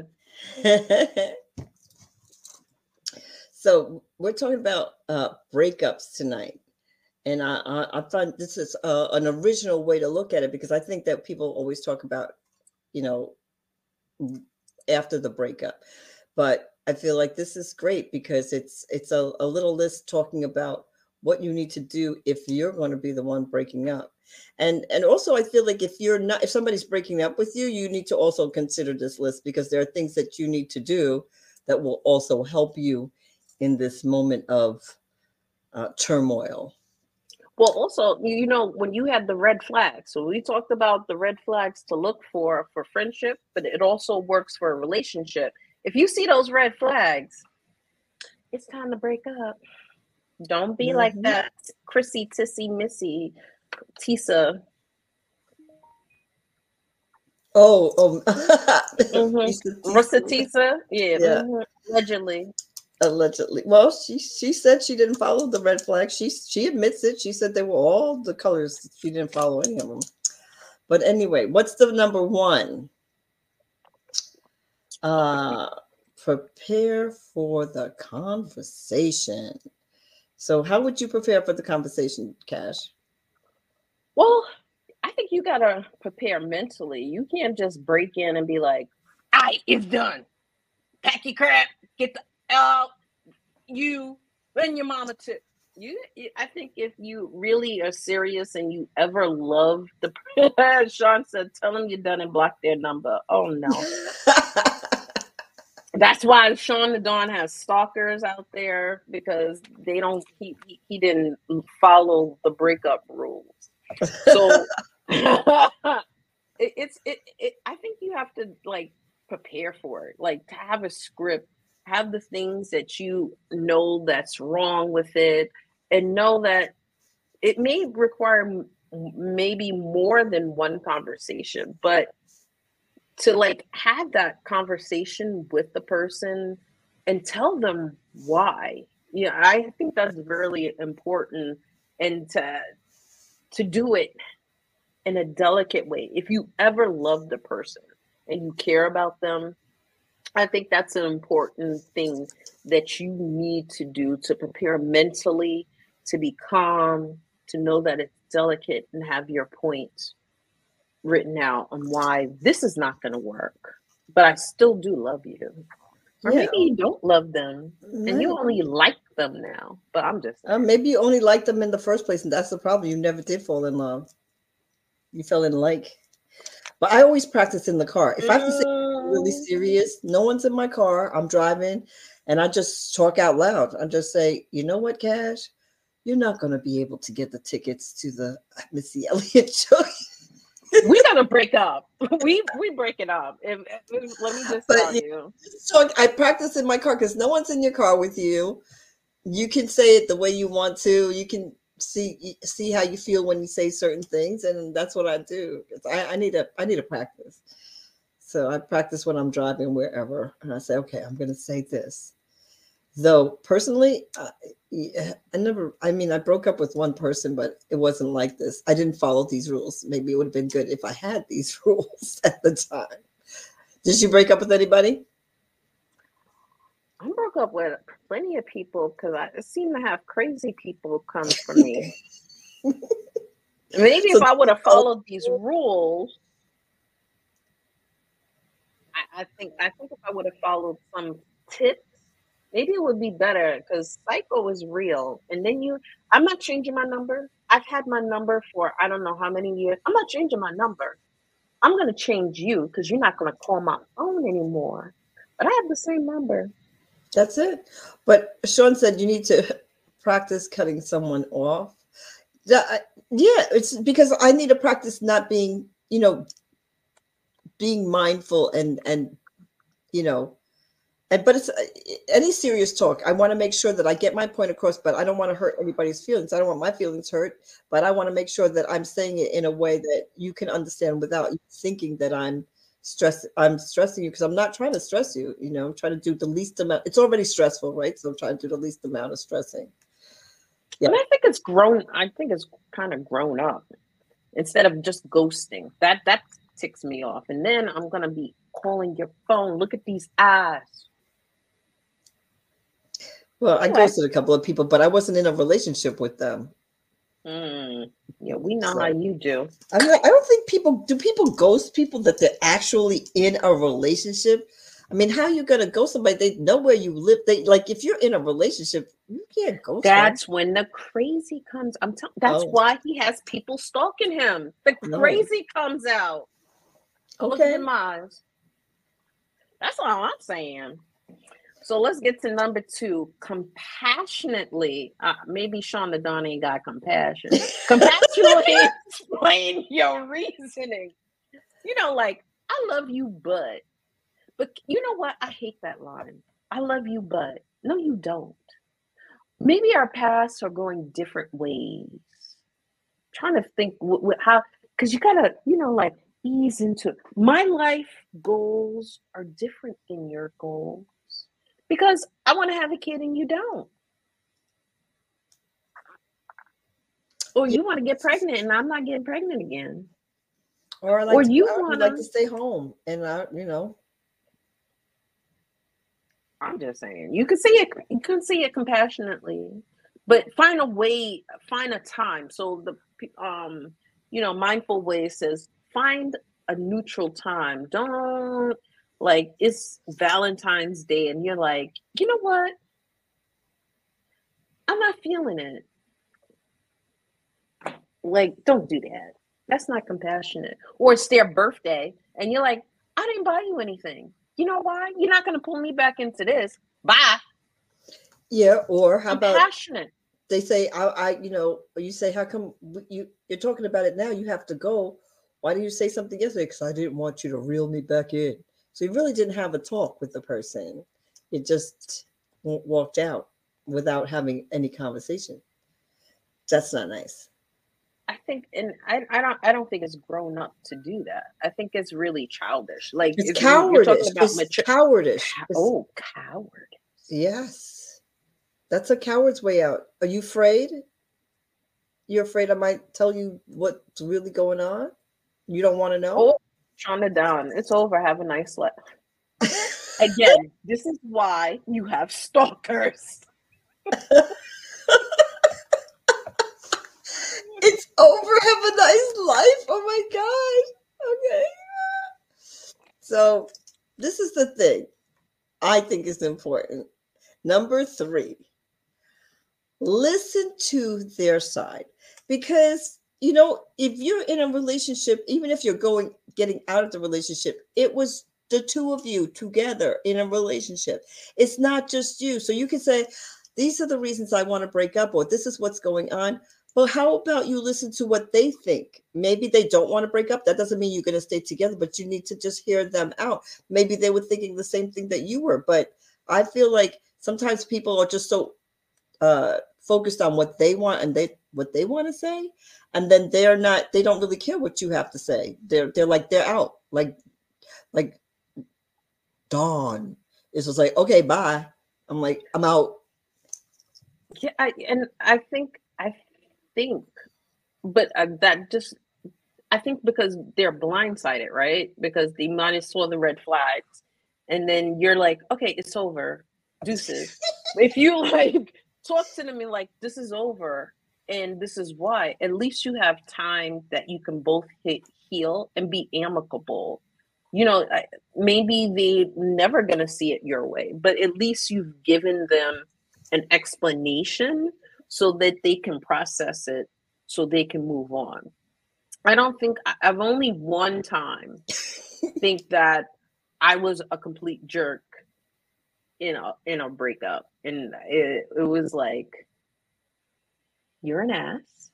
So we're talking about breakups tonight. And I thought this is an original way to look at it, because I think that people always talk about, after the breakup. But I feel like this is great because it's a little list talking about what you need to do if you're going to be the one breaking up. And also I feel like if somebody's breaking up with you, you need to also consider this list, because there are things that you need to do that will also help you in this moment of turmoil. Well, also, when you had the red flags, so we talked about the red flags to look for friendship, but it also works for a relationship. If you see those red flags, it's time to break up. Don't be like that Chrissy, Tissy, Missy, Tisa. Rissa Tisa? Yeah. Allegedly. Well, she said she didn't follow the red flag. She admits it. She said they were all the colors. She didn't follow any of them. But anyway, what's the number one? Prepare for the conversation. So how would you prepare for the conversation, Cash? Well, I think you gotta prepare mentally. You can't just break in and be like, "All right, it's done. Pack your crap. Get the you and your mama too." I think if you really are serious and you ever love the Sean said, tell them you're done and block their number. Oh no. That's why Sean the Don has stalkers out there, because they don't he didn't follow the breakup rules. So I think you have to prepare for it, to have a script, have the things that you know that's wrong with it, and know that it may require maybe more than one conversation, but to have that conversation with the person and tell them why. I think that's really important, and to do it in a delicate way. If you ever love the person and you care about them, I think that's an important thing that you need to do to prepare mentally, to be calm, to know that it's delicate, and have your points written out on why this is not going to work, but I still do love you. Or maybe you don't love them and you only like them now, but I'm just maybe you only liked them in the first place, and that's the problem. You never did fall in love. You fell in like. But I always practice in the car. If I have to say really serious, no one's in my car, I'm driving, and I just talk out loud. I just say, you know what, Cash? You're not going to be able to get the tickets to the Missy Elliott show. We gotta break up. We break it up. Let me just tell you. So I practice in my car because no one's in your car with you. You can say it the way you want to. You can see how you feel when you say certain things, and that's what I do. I need a practice. So I practice when I'm driving wherever, and I say, okay, I'm going to say this. Though personally, I broke up with one person, but it wasn't like this. I didn't follow these rules. Maybe it would have been good if I had these rules at the time. Did you break up with anybody? I broke up with plenty of people because I seem to have crazy people come for me. Maybe if I would have followed these rules, I think if I would have followed some tips, maybe it would be better, because psycho is real. And then I'm not changing my number. I've had my number for I don't know how many years. I'm not changing my number. I'm going to change you because you're not going to call my phone anymore. But I have the same number. That's it. But Sean said you need to practice cutting someone off. Yeah, it's because I need to practice not being, being mindful and but it's any serious talk. I want to make sure that I get my point across, but I don't want to hurt anybody's feelings. I don't want my feelings hurt, but I want to make sure that I'm saying it in a way that you can understand without you thinking that I'm stressing you, because I'm not trying to stress you. I'm trying to do the least amount. It's already stressful, right? So I'm trying to do the least amount of stressing. Yeah. And I think it's grown. I think it's kind of grown up. instead of just ghosting. That ticks me off. And then I'm gonna be calling your phone. Look at these eyes. Well, I Anyway. ghosted a couple of people, but I wasn't in a relationship with them. Yeah, we know So- how you do. I mean, I don't think people ghost people that they're actually in a relationship. I mean, how you gonna ghost somebody? They know where you live. They like if you're in a relationship, you can't ghost them. That's when the crazy comes. I'm telling. That's Oh. why he has people stalking him. The No. crazy comes out. Look at Okay. them eyes. That's all I'm saying. So let's get to number 2. Compassionately. Maybe Sean the Don ain't got compassion. Compassionately explain your reasoning. You know, like, I love you, but you know what? I hate that line. I love you, but no, you don't. Maybe our paths are going different ways. Trying to think how, because you gotta, like, ease into it. My life goals are different than your goals because I want to have a kid and you don't. Or you want to get pregnant and I'm not getting pregnant again. Or I like Or to, you I would wanna- like to stay home, and I'm just saying, you can see it compassionately, but find a way, find a time. So the mindful way says find a neutral time. Don't, like, it's Valentine's Day and you're like, you know what? I'm not feeling it. Like, don't do that. That's not compassionate. Or it's their birthday and you're like, I didn't buy you anything. You know why? You're not going to pull me back into this. Bye. yeah. Or how about Compassionate. they say, you say, how come you're talking about it now? You have to go. Why didn't you say something yesterday? Because I didn't want you to reel me back in. So you really didn't have a talk with the person. It just walked out without having any conversation. That's not nice. I think, and I don't think it's grown up to do that. I think it's really childish. Like, It's if you're cowardice. talking about It's cowardice. Coward. Yes. That's a coward's way out. Are you afraid? You're afraid I might tell you what's really going on? You don't want to know? Oh, Shonda Don, it's over. Have a nice life. Again, this is why you have stalkers. It's over. Have a nice life. Oh my gosh. Okay. So this is the thing I think is important. Number 3, listen to their side. Because, if you're in a relationship, even if you're getting out of the relationship, it was the two of you together in a relationship. It's not just you. So you can say, these are the reasons I want to break up, or this is what's going on. But how about you listen to what they think? Maybe they don't want to break up. That doesn't mean you're going to stay together, but you need to just hear them out. Maybe they were thinking the same thing that you were. But I feel like sometimes people are just so focused on what they want and what they want to say. And then they don't really care what you have to say. They're like, they're out. Like Dawn is just like, okay, bye. I'm like, I'm out. Yeah, I think, but I think because they're blindsided, right? Because they might have saw the red flags, and then you're like, okay, it's over, deuces. If you like talk to them and like, this is over, and this is why, at least you have time that you can both heal and be amicable. Maybe they're never gonna see it your way, but at least you've given them an explanation so that they can process it, so they can move on. I don't think I've only one time think that I was a complete jerk in a breakup, and it was like, you're an ass,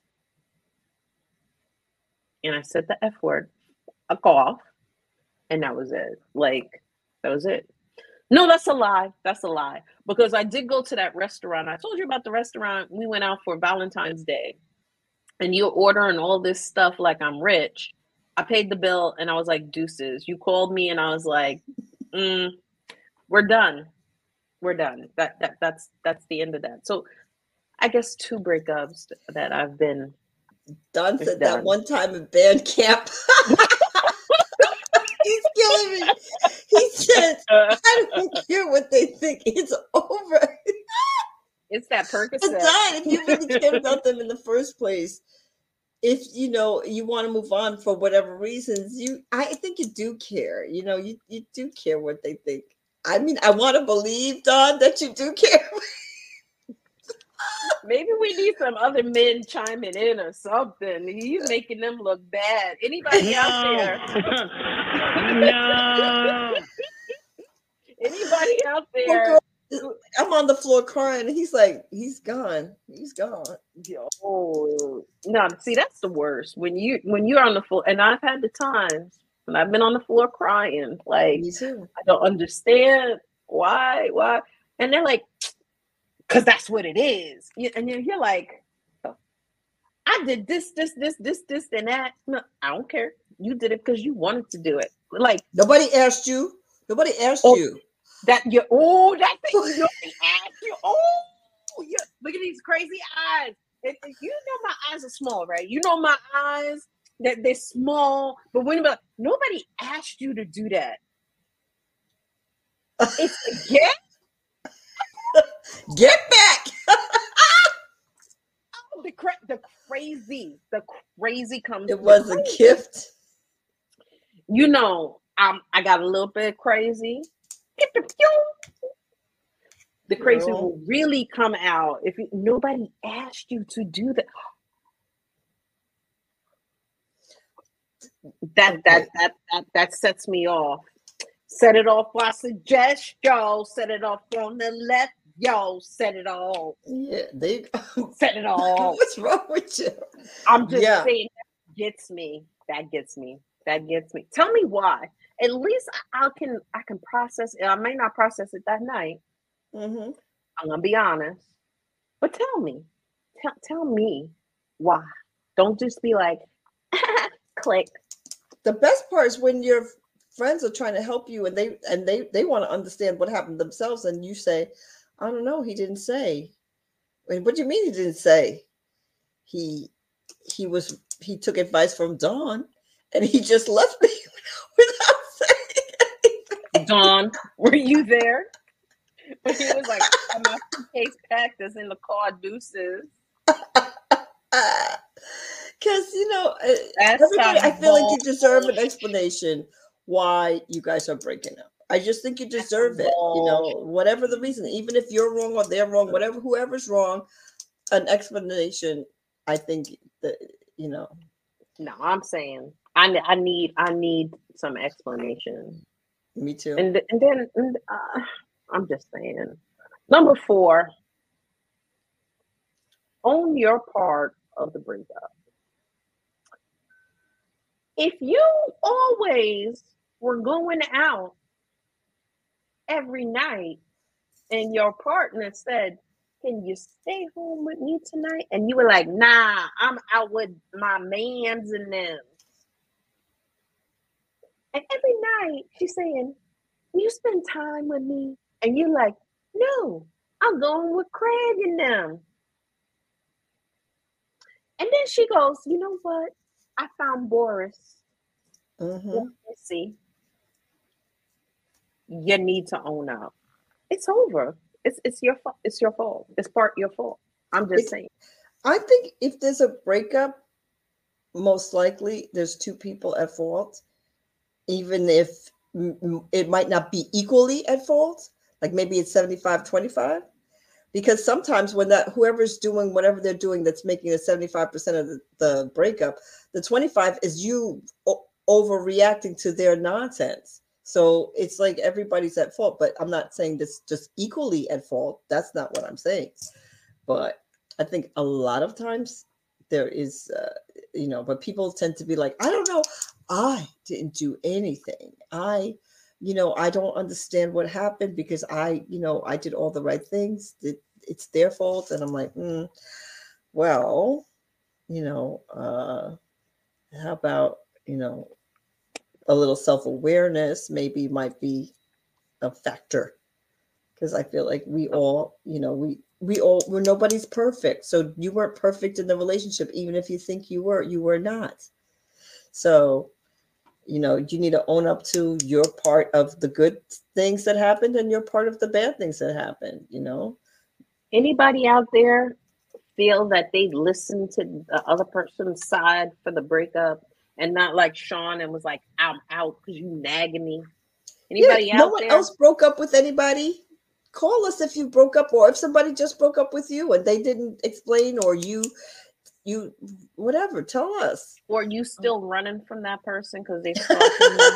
and I said the F word, a cough, and that was it. Like, that was it. No, that's a lie. That's a lie. Because I did go to that restaurant. I told you about the restaurant. We went out for Valentine's Day. And you're ordering all this stuff like I'm rich. I paid the bill and I was like, deuces. You called me and I was like, we're done. We're done. That's the end of that. So I guess 2 breakups that I've been Don It's said that done. one time in band camp. He's killing me. He said, I don't care what they think. It's over. It's that But Percocet. Don, if you really cared about them in the first place, if you want to move on for whatever reasons, I think you do care. You do care what they think. I mean, I want to believe, Don, that you do care. Maybe we need some other men chiming in or something. He's making them look bad. Anybody out there? No. Anybody out Poor there? girl, I'm on the floor crying, and he's like, he's gone. He's gone. Oh no! See, that's the worst when you're on the floor, and I've had the times when I've been on the floor crying, like Me too. I don't understand why, and they're like, because that's what it is, and you're like, I did this, and that. No, I don't care. You did it because you wanted to do it. Like Nobody asked you. Nobody asked Oh. you. that. That thing. Nobody asked you. Yeah, look at these crazy eyes. You know my eyes are small, right? You know my eyes that they're small, but nobody asked you to do that. It's a gift. Get back. The crazy comes. It was a gift. I got a little bit crazy. The crazy Girl. will really come out if nobody asked you to do that. That sets me off. Set it off. I suggest y'all set it off on the left. Y'all set it off. Yeah, they Set it off. What's wrong with you? I'm just Yeah. saying that gets me. That gets me. Tell me why. At least I can process it. I may not process it that night. Mm-hmm. I'm gonna be honest. But tell me. Tell me why. Don't just be like click. The best part is when your friends are trying to help you and they want to understand what happened themselves, and you say, I don't know, he didn't say. Wait, what do you mean he didn't say? He took advice from Dawn and he just left me without saying anything. Dawn, were you there? When he was like, my suitcase packed is in the car, deuces. Because That's everybody, I feel like you bold. deserve an explanation why you guys are breaking up. I just think you deserve it. Whatever the reason, even if you're wrong or they're wrong, whoever's wrong, an explanation. I think that No, I'm saying I need some explanation. Me too. And then I'm just saying. Number 4, own your part of the breakup. If you always were going out every night and your partner said, can you stay home with me tonight? And you were like, nah, I'm out with my mans and them. And every night she's saying, will you spend time with me? And you're like, no, I'm going with Craig and them. And then she goes, you know what? I found Boris. Mm-hmm. See, you need to own up. It's over. It's your fault. It's your fault. It's part your fault. I'm just saying. I think if there's a breakup, most likely there's 2 people at fault, even if it might not be equally at fault. Like maybe it's 75-25. Because sometimes when whoever's doing whatever they're doing that's making the 75% of the breakup, the 25 is you overreacting to their nonsense. So it's like everybody's at fault, but I'm not saying this just equally at fault. That's not what I'm saying. But I think a lot of times there is, but people tend to be like, I don't know. I didn't do anything. I don't understand what happened because I did all the right things. It's their fault. And I'm like, well, how about, a little self-awareness maybe might be a factor, because I feel like we all, we nobody's perfect. So you weren't perfect in the relationship. Even if you think you were not. So, you need to own up to your part of the good things that happened and your part of the bad things that happened, Anybody out there feel that they listened to the other person's side for the breakup and not like Sean and was like, I'm out because you nagging me? Anybody out there? No one else broke up with anybody. Call us if you broke up, or if somebody just broke up with you and they didn't explain, or you whatever, tell us. Or you still running from that person because they stalking you?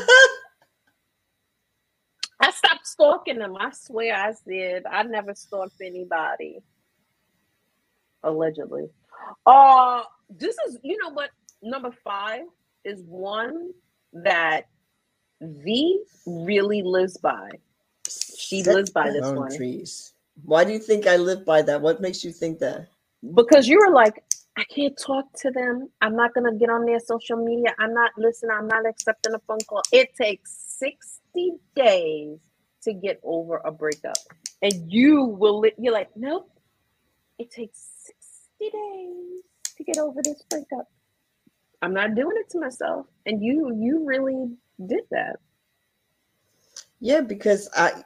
I stopped stalking them. I swear I did. I never stalked anybody. Allegedly. This is, what? Number 5 is one that V really lives by. She lives by this one. Why do you think I live by that? What makes you think that? Because you were like, I can't talk to them. I'm not going to get on their social media. I'm not listening. I'm not accepting a phone call. It takes 60 days to get over a breakup. And you're like, nope. It takes 60 days to get over this breakup. I'm not doing it to myself. And you really did that. Yeah, because I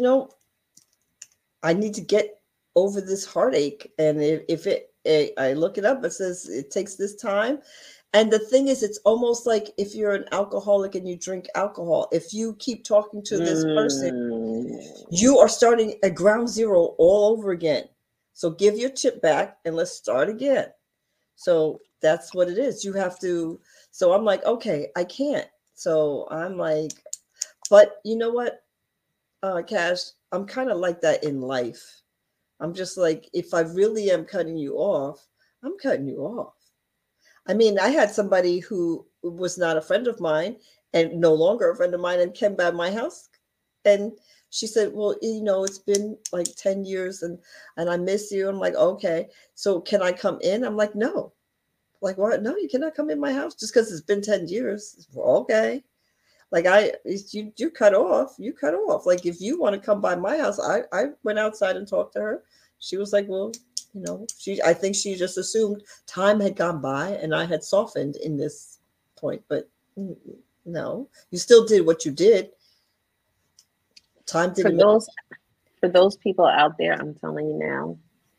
need to get over this heartache. And I look it up, it says it takes this time. And the thing is, it's almost like if you're an alcoholic and you drink alcohol, if you keep talking to this person, you are starting at ground zero all over again. So give your chip back and let's start again. So that's what it is. You have to. So I'm like, okay, I can't. So I'm like, but you know what, Cash, I'm kind of like that in life. I'm just like, if I really am cutting you off, I'm cutting you off. I mean, I had somebody who was not a friend of mine and no longer a friend of mine and came by my house. And she said, well, it's been like 10 years and I miss you. I'm like, okay, so can I come in? I'm like, no. Like, what? No, you cannot come in my house just because it's been 10 years. Okay. Like you cut off. You cut off. Like if you want to come by my house, I went outside and talked to her. She was like, well, I think she just assumed time had gone by and I had softened in this point. But no, you still did what you did. Time didn't. For those people out there, I'm telling you now.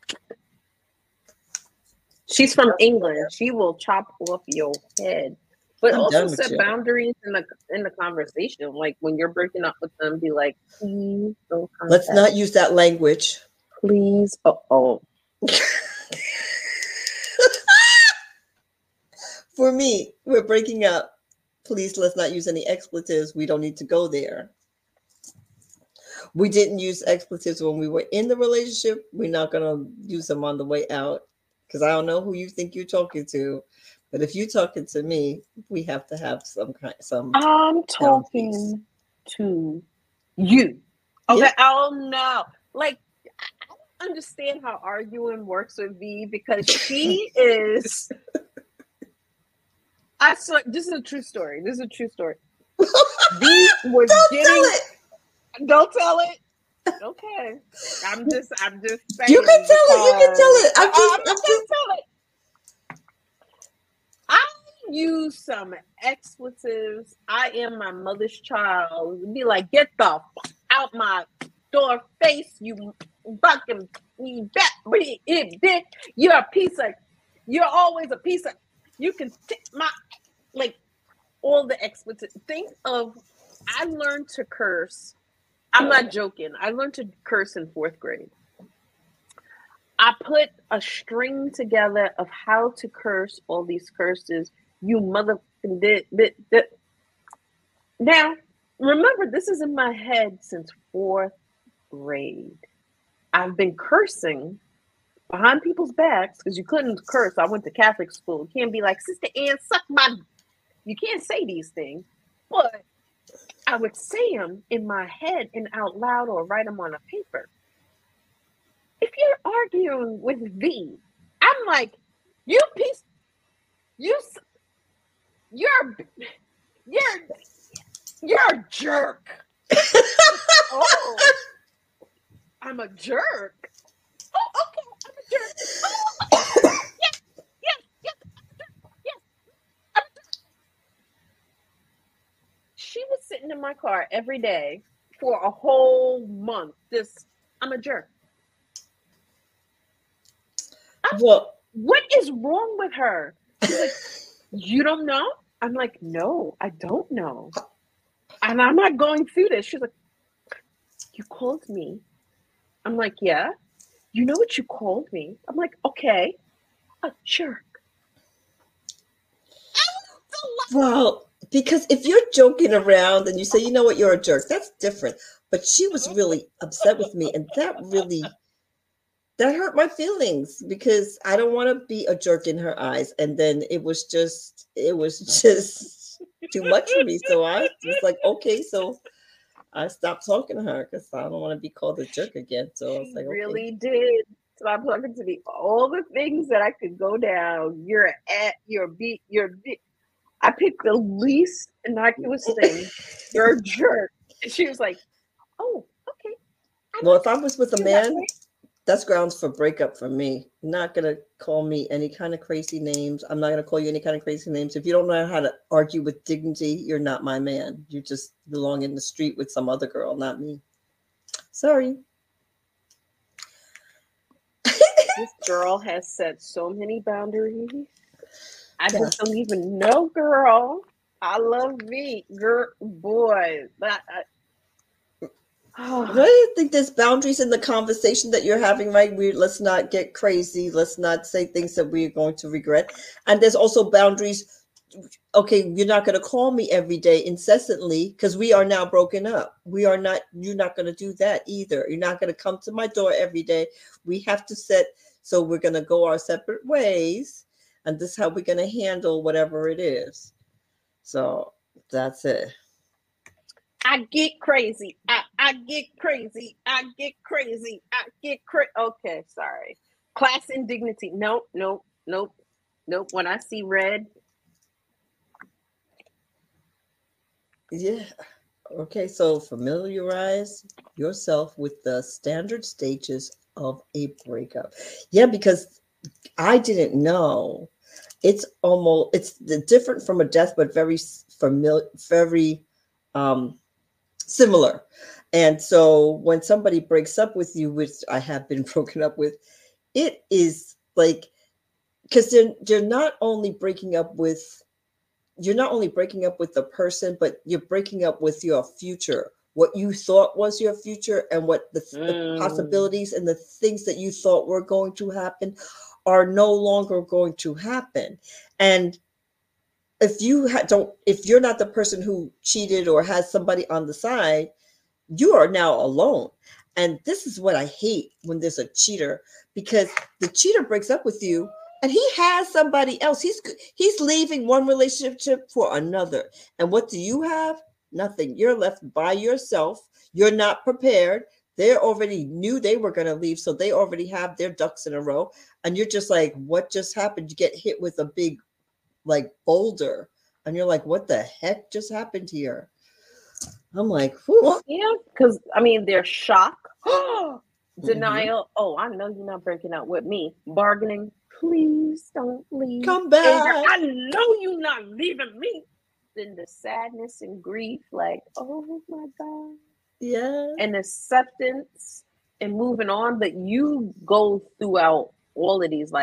She's from England. She will chop off your head. But also set boundaries in the conversation. Like when you're breaking up with them, be like, please don't contact. Let's not use that language. Please. For me, we're breaking up. Please, let's not use any expletives. We don't need to go there. We didn't use expletives when we were in the relationship. We're not going to use them on the way out. Because I don't know who you think you're talking to. But if you're talking to me, we have to have some. I'm talking to you. Okay. Yeah. Oh no. Like, I don't understand how arguing works with V because she is. This is a true story. V was Don't tell it. Okay. I'm just saying. You can tell it. I'm just tell it. I use some expletives. I am my mother's child. Be like, get the fuck out my door face, you fucking bitch. You're always a piece of, you can like all the expletives. Think of, I learned to curse. I'm not joking. I learned to curse in 4th grade. I put a string together of how to curse all these curses. You motherfucking did. Now, remember, this is in my head since 4th grade. I've been cursing behind people's backs because you couldn't curse. I went to Catholic school. You can't be like, Sister Ann, suck my. You can't say these things. But I would say them in my head and out loud or write them on a paper. If you're arguing with V, I'm like, you're a jerk. Oh, I'm a jerk. Oh, jerk. Oh, yes, yes, yes, yes. I'm a jerk. She was sitting in my car every day for a whole month. I'm a jerk. Well, What is wrong with her? She's like, you don't know? I'm like, no, I don't know. And I'm not going through this. She's like, you called me. I'm like, yeah. You know what you called me? I'm like, okay, a jerk. well, because if you're joking around and you say, you know what, you're a jerk, that's different. But she was really upset with me, and that hurt my feelings because I don't want to be a jerk in her eyes. And then it was just too much for me. So I was like, okay, so I stopped talking to her because I don't want to be called a jerk again. So I was like, really did stop talking to me. All the things that I could go down. You're beat. I picked the least innocuous thing. You're a jerk. And she was like, oh, okay. Well, if I was with a man, that's grounds for breakup for me. You're not going to call me any kind of crazy names. I'm not going to call you any kind of crazy names. If you don't know how to argue with dignity, you're not my man. You just belong in the street with some other girl, not me. Sorry. This girl has set so many boundaries. I just don't even know, girl. I love me, girl, boy. But I think there's boundaries in the conversation that you're having, right? Let's not get crazy. Let's not say things that we're going to regret. And there's also boundaries. Okay, you're not going to call me every day incessantly because we are now broken up. You're not going to do that either. You're not going to come to my door every day. We have to so we're going to go our separate ways. And this is how we're going to handle whatever it is. So that's it. I get crazy. I get crazy. I get crazy. I get crazy. Okay, sorry. Class and dignity. Nope. When I see red. Yeah. Okay, so familiarize yourself with the standard stages of a breakup. Yeah, because I didn't know. It's different from a death, but very familiar, very similar. And so when somebody breaks up with you, which I have been broken up with, it is like, because you're not only breaking up with the person, but you're breaking up with your future, what you thought was your future, and what the possibilities and the things that you thought were going to happen are no longer going to happen. And if you're not the person who cheated or has somebody on the side, you are now alone. And this is what I hate when there's a cheater, because the cheater breaks up with you and he has somebody else. He's leaving one relationship for another. And what do you have? Nothing. You're left by yourself. You're not prepared. They already knew they were going to leave, so they already have their ducks in a row. And you're just like, what just happened? You get hit with a big boulder, and you're like, what the heck just happened here? I'm like, whew. Well, yeah, because there's shock, denial. Oh, I know you're not breaking up with me. Bargaining, please don't leave. Come back. Anger, I know you're not leaving me. Then the sadness and grief, oh my God. Yeah. And acceptance and moving on, but you go throughout all of these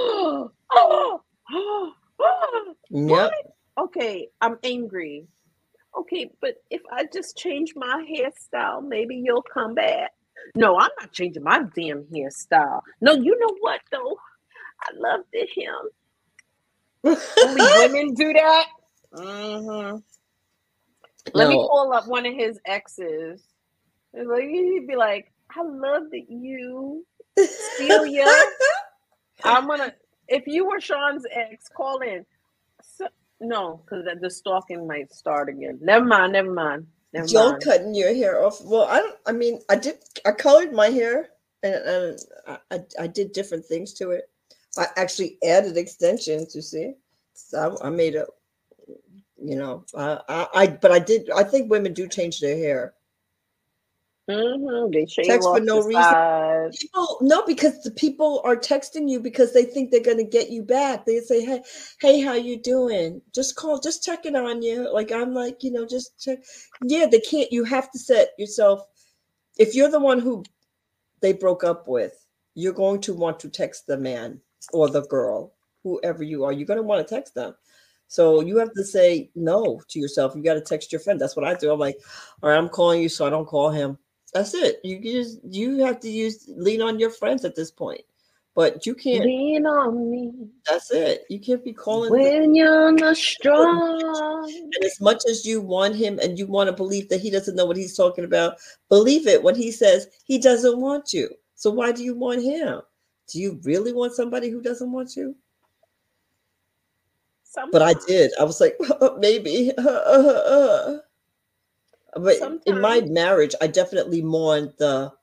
Yep. Okay, I'm angry. Okay, but if I just change my hairstyle, maybe you'll come back. No, I'm not changing my damn hairstyle. No, you know what though? I love him. Only women do that. Mm-hmm. Let me pull up one of his exes. He'd be like, I love that you, Celia. If you were Sean's ex, call in. No, because the stalking might start again. Never mind. You're cutting your hair off. Well, I colored my hair and I did different things to it. I actually added extensions, you see. So I made a, but I think women do change their hair. They shave Text for off no the reason. side. People, no, because the people are texting you because they think they're going to get you back. They say, hey, how you doing? Just call, just checking on you. Like, I'm like, just check. Yeah, they can't. You have to set yourself. If you're the one who they broke up with, you're going to want to text the man or the girl, whoever you are. You're going to want to text them. So you have to say no to yourself. You got to text your friend. That's what I do. I'm like, all right, I'm calling you so I don't call him. That's it. You have to lean on your friends at this point. But you can't lean on me. That's it. You can't be calling when you're not strong. And as much as you want him and you want to believe that he doesn't know what he's talking about, believe it when he says he doesn't want you. So why do you want him? Do you really want somebody who doesn't want you? Sometimes. But I did. I was like, maybe. But sometimes. In my marriage, I definitely mourned the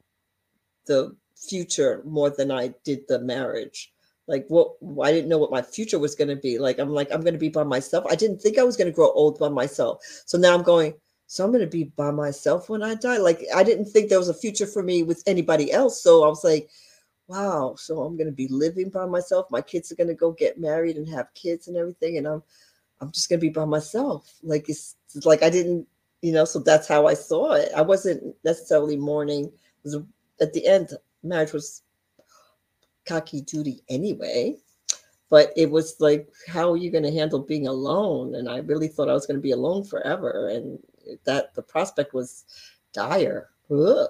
future more than I did the marriage. Like, I didn't know what my future was going to be. Like, I'm going to be by myself. I didn't think I was going to grow old by myself. So now I'm going, so I'm going to be by myself when I die. Like, I didn't think there was a future for me with anybody else. So I was like, wow, so I'm going to be living by myself. My kids are going to go get married and have kids and everything. And I'm just going to be by myself. Like, it's like I didn't, so that's how I saw it. I wasn't necessarily mourning. At the end, marriage was cocky duty anyway, but it was like, how are you going to handle being alone? And I really thought I was going to be alone forever, and that the prospect was dire. But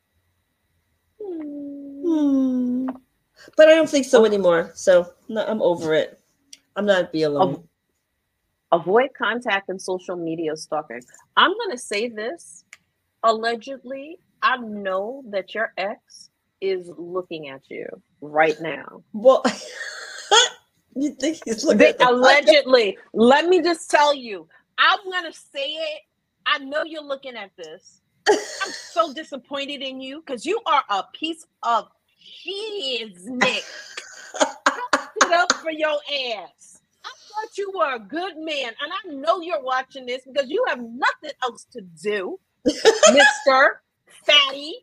I don't think so anymore. So no, I'm over it. I'm not be alone. Avoid contact and social media stalking. I'm going to say this. Allegedly, I know that your ex is looking at you right now. Well, you think he's looking at allegedly? Let me just tell you, I'm gonna say it. I know you're looking at this. I'm so disappointed in you because you are a piece of shiznit. Stood up for your ass. I thought you were a good man, and I know you're watching this because you have nothing else to do, Mr. Fatty.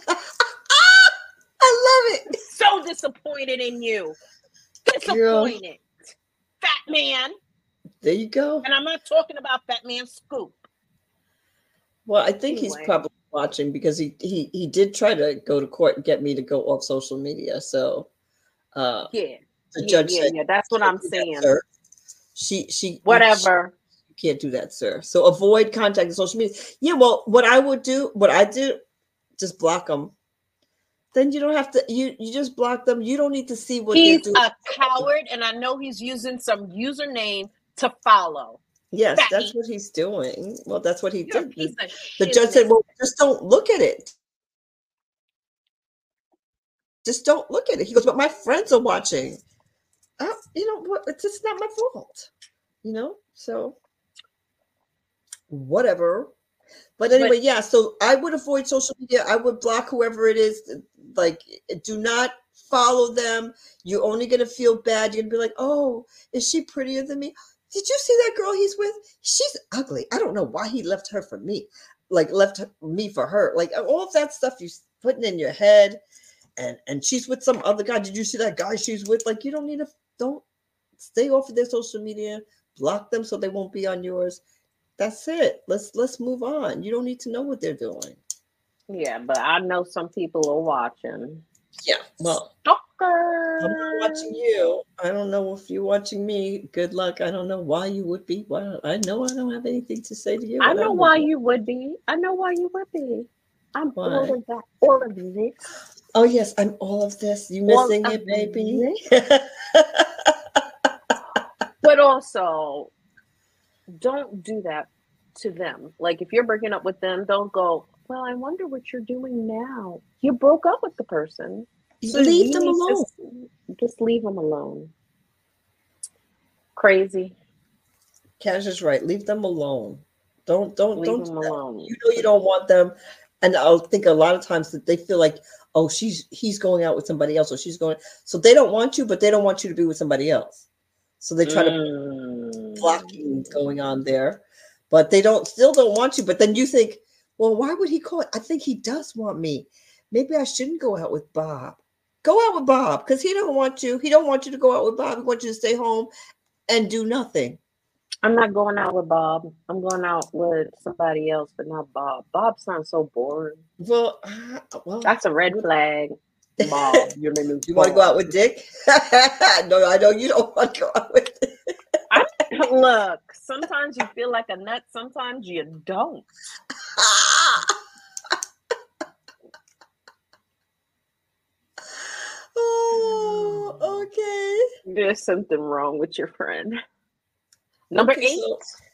I love it. So disappointed in you. Disappointed. Girl. Fat man. There you go. And I'm not talking about Fat Man Scoop. Well, I think he's probably watching because he did try to go to court and get me to go off social media. So the judge said, that's what I'm saying. That, she whatever. You can't do that, sir. So avoid contacting social media. Yeah, well, what I do, just block them. Then you don't have to, you just block them. You don't need to see what he's they're doing. A coward, and I know he's using some username to follow. Yes, Fatty. That's what he's doing. Well, that's what he did. The judge said, well, just don't look at it. Just don't look at it. He goes, but my friends are watching. You know what? It's just not my fault. So whatever. But anyway, yeah, so I would avoid social media. I would block whoever it is. Like, do not follow them. You're only going to feel bad. You're going to be like, oh, is she prettier than me? Did you see that girl he's with? She's ugly. I don't know why he left her for me. Like, left me for her. Like, all of that stuff you're putting in your head. And she's with some other guy. Did you see that guy she's with? Like, you don't stay off of their social media. Block them so they won't be on yours. That's it. Let's move on. You don't need to know what they're doing. Yeah, but I know some people are watching. Yeah, well, stalker. I'm not watching you. I don't know if you're watching me. Good luck. I don't know why you would be. Well, I know I don't have anything to say to you. I know why you would be. I'm all of that. All of this. Oh yes, I'm all of this. You missing it, baby? But also, don't do that to them. Like, if you're breaking up with them, don't go, well, I wonder what you're doing now. You broke up with the person. So leave them alone. Just leave them alone. Crazy. Cash is right. Leave them alone. Don't leave them alone. You don't want them. And I'll think a lot of times that they feel like, oh, he's going out with somebody else, or she's going. So they don't want you, but they don't want you to be with somebody else. So they try to blocking going on there, but they still don't want you. But then you think, Well, why would he call it? I think he does want me. Maybe I shouldn't go out with Bob. Go out with Bob because he don't want you. He don't want you to go out with Bob. He wants you to stay home and do nothing. I'm not going out with Bob. I'm going out with somebody else, but not Bob. Bob sounds so boring. Well, That's a red flag. Bob, your name is you want to go Bob. out with Dick? No, I know you don't want to go out with Dick. Look, sometimes you feel like a nut, sometimes you don't. Oh, okay. There's something wrong with your friend. Number Okay, 8.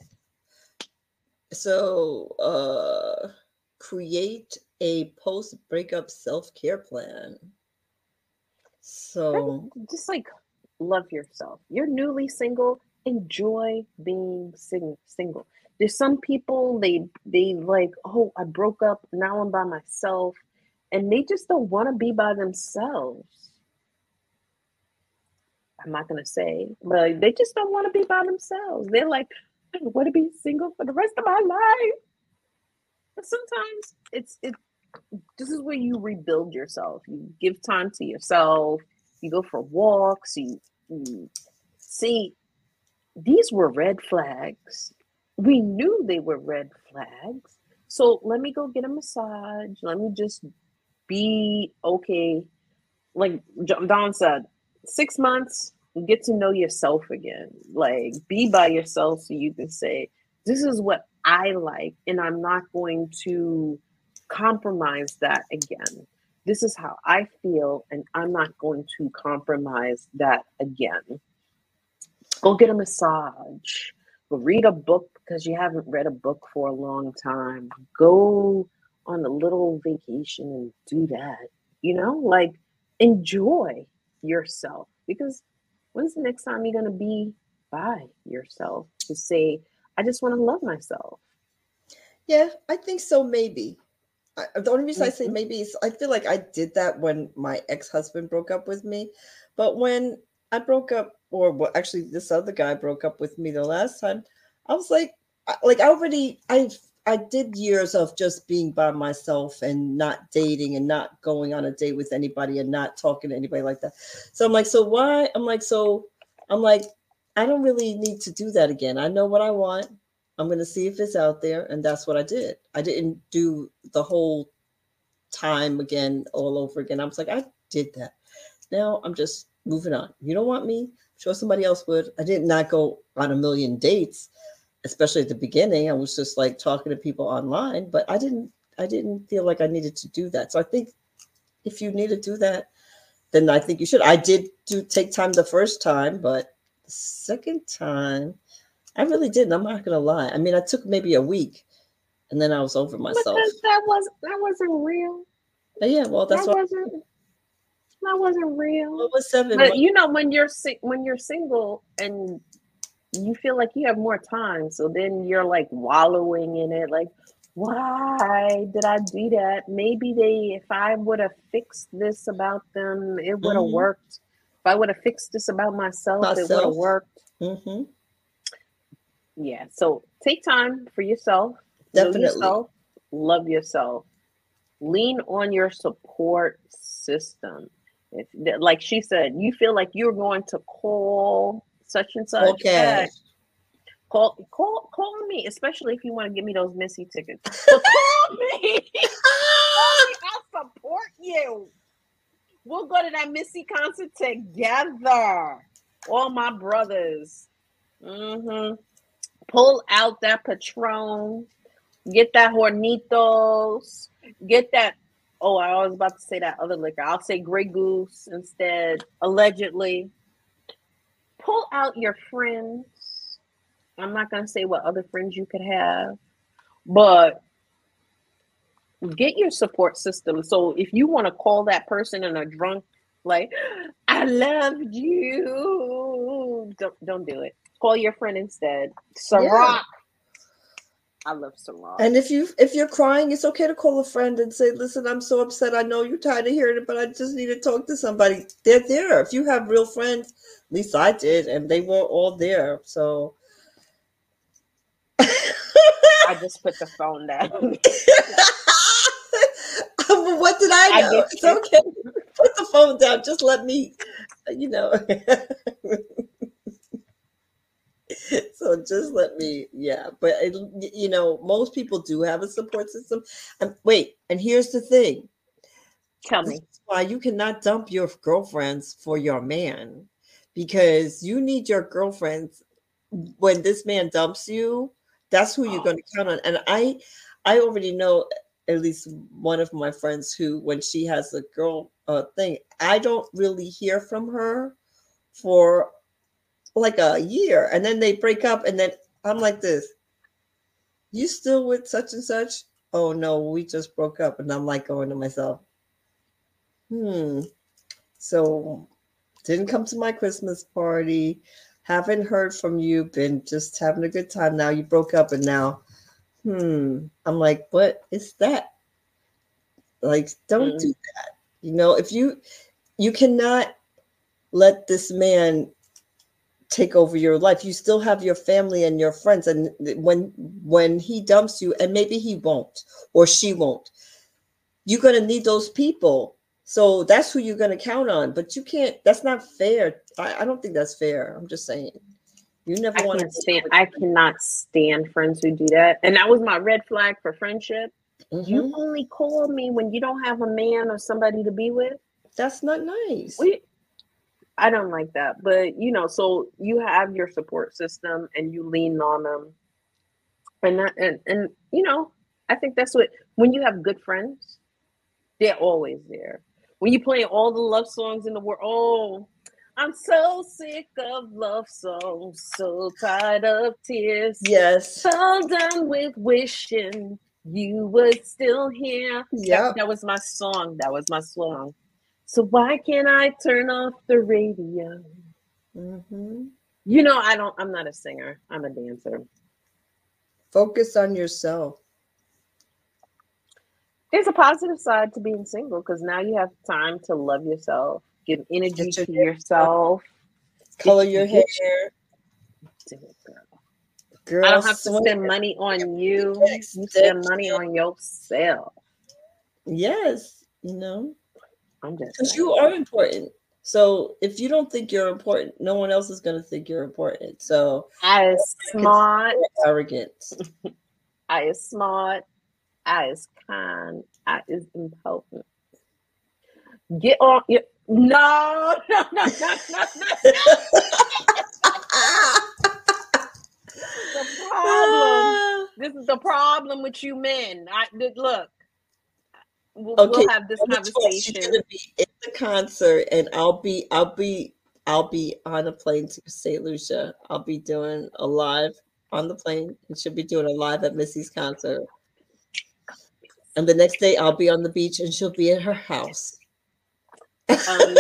So, create a post-breakup self-care plan. So, Just like love yourself. You're newly single. Enjoy being single. There's some people they like, oh, I broke up. Now I'm by myself, and they just don't want to be by themselves. I'm not gonna say, but they just don't want to be by themselves. They're like, I want to be single for the rest of my life. But sometimes this is where you rebuild yourself. You give time to yourself. You go for walks. You see, these were red flags. We knew they were red flags. So let me go get a massage. Let me just be okay. Like Don said, 6 months, get to know yourself again. Like, be by yourself so you can say, this is what I like, and I'm not going to compromise that again. This is how I feel, and I'm not going to compromise that again. Go get a massage. Go read a book because you haven't read a book for a long time. Go on a little vacation and do that. Like, enjoy yourself, because when's the next time you're going to be by yourself to say, I just want to love myself? yeah, I think so. Maybe. The only reason I say maybe is I feel like I did that when my ex-husband broke up with me. But when I broke up, or well, actually this other guy broke up with me the last time, I was like I did years of just being by myself and not dating and not going on a date with anybody and not talking to anybody like that. So I'm like, so why? I'm like, I don't really need to do that again. I know what I want. I'm going to see if it's out there. And that's what I did. I didn't do the whole time again, all over again. I was like, I did that. Now I'm just moving on. You don't want me? I'm sure somebody else would. I did not go on a million dates, especially at the beginning. I was just like talking to people online, but I didn't feel like I needed to do that. So I think if you need to do that, then I think you should. I did take time the first time, but the second time, I really didn't. I'm not gonna lie. I mean, I took maybe a week, and then I was over myself. Because that wasn't real. Yeah, well, that's that what wasn't real. It was 7 But months. when you're single and you feel like you have more time, so then you're like wallowing in it, like, why did I do that? Maybe if I would have fixed this about them, it would have worked. If I would have fixed this about myself, it would have worked. Mm-hmm. Yeah. So take time for yourself. Definitely. Know yourself, love yourself. Lean on your support system. If, like she said, you feel like you're going to call such and such. Okay. Call me, especially if you want to give me those Missy tickets. So call me. I'll support you. We'll go to that Missy concert together. All my brothers. Pull out that Patron. Get that Hornitos. Get that. Oh, I was about to say that other liquor. I'll say Grey Goose instead, allegedly. Pull out your friends. I'm not going to say what other friends you could have, but get your support system. So if you want to call that person in a drunk, like, I loved you, don't do it. Call your friend instead. Ciroc. Yeah. I love Ciroc. And if you're crying, it's okay to call a friend and say, listen, I'm so upset. I know you're tired of hearing it, but I just need to talk to somebody. They're there. If you have real friends, at least I did, and they were all there. So I I just put the phone down. What did I know? get It's you. okay. Put the phone down. Just let me, you know. So just let me, yeah. But you know, most people do have a support system. Wait, and here's the thing. Tell This me. is why you cannot dump your girlfriends for your man, because you need your girlfriends when this man dumps you. That's who you're going to count on. And I already know at least one of my friends who, when she has a girl thing, I don't really hear from her for like a year, and then they break up, and then I'm like this, you still with such and such? Oh no, we just broke up. And I'm like going to myself, so didn't come to my Christmas party, haven't heard from you, been just having a good time. Now you broke up, and now I'm like, what is that? Like, don't do that. You know, if you cannot let this man take over your life. You still have your family and your friends, and when he dumps you, and maybe he won't or she won't, you're going to need those people. So that's who you're going to count on. But you can't, that's not fair. I don't think that's fair. I'm just saying, you never want to stand. I cannot stand friends who do that. And that was my red flag for friendship. You only call me when you don't have a man or somebody to be with. That's not nice. I don't like that. But, you know, so you have your support system and you lean on them. And you know, I think that's what, when you have good friends, they're always there. When you play all the love songs in the world, oh, I'm so sick of love songs, so tired of tears. Yes. So done with wishing you were still here. Yep. That was my song. That was my song. So why can't I turn off the radio? You know, I'm not a singer. I'm a dancer. Focus on yourself. There's a positive side to being single, because now you have time to love yourself, give energy to yourself, color your hair. Girl, I don't have to spend money on you. You spend money on yourself. Yes, you know. I'm just because you are important. So if you don't think you're important, no one else is going to think you're important. So I is smart, arrogant. I is smart, I is kind, I is important. Get on your no. The problem. This is the problem with you men. Look. We'll have this conversation. You're gonna be in the concert, and I'll be on a plane to St. Lucia. I'll be doing a live on the plane, and she'll be doing a live at Missy's concert. And the next day, I'll be on the beach, and she'll be at her house. That's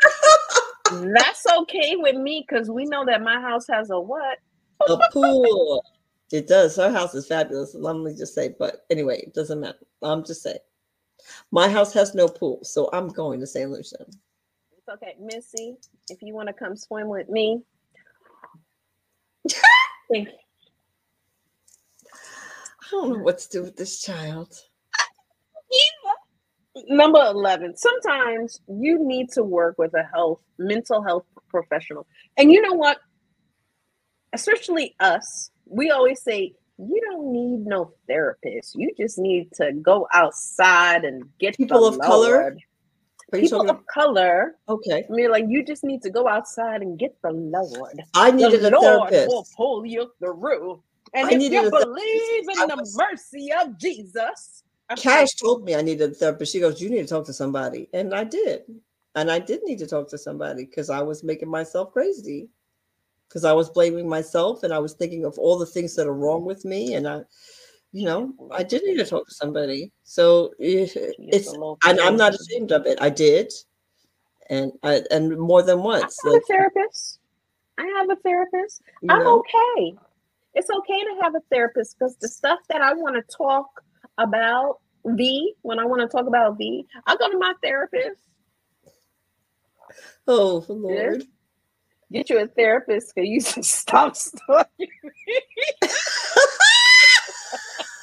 okay with me, because we know that my house has a what? A pool. It does. Her house is fabulous. Let me just say, but anyway, it doesn't matter. I'm just saying. My house has no pool, so I'm going to St. Lucia. It's okay, Missy. If you want to come swim with me, I don't know what to do with this child. Number 11. Sometimes you need to work with a mental health professional, and you know what? Especially us, we always say, you don't need no therapist. You just need to go outside and get people of color. People of color. Okay. I mean, like, you just need to go outside and get the Lord. I needed a Lord therapist. will pull you through. And if you believe in the mercy of Jesus. Cash told me I needed a therapist. She goes, you need to talk to somebody. And I did. And I did need to talk to somebody, because I was making myself crazy. Because I was blaming myself, and I was thinking of all the things that are wrong with me. And I did need to talk to somebody. So and I'm not ashamed of it. I did. And more than once. I have a therapist. I'm okay. It's okay to have a therapist, because the stuff that I want to talk about when I want to talk about I go to my therapist. Oh, Lord. Yeah. Get you a therapist, because you should stop stalking me.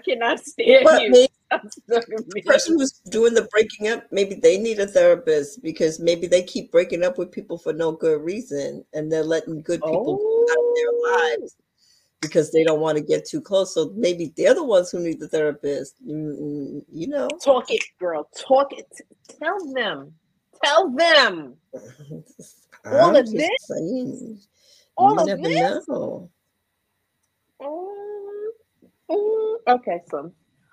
cannot stand But you. maybe Stop talking to the me. person who's doing the breaking up, maybe they need a therapist because maybe they keep breaking up with people for no good reason, and they're letting good people go out of their Oh, lives because they don't want to get too close. So maybe they're the ones who need the therapist. You know. talk it, girl. Talk it. Tell them. Tell them. All I'm of this? just saying, All you of never this? know. Okay, so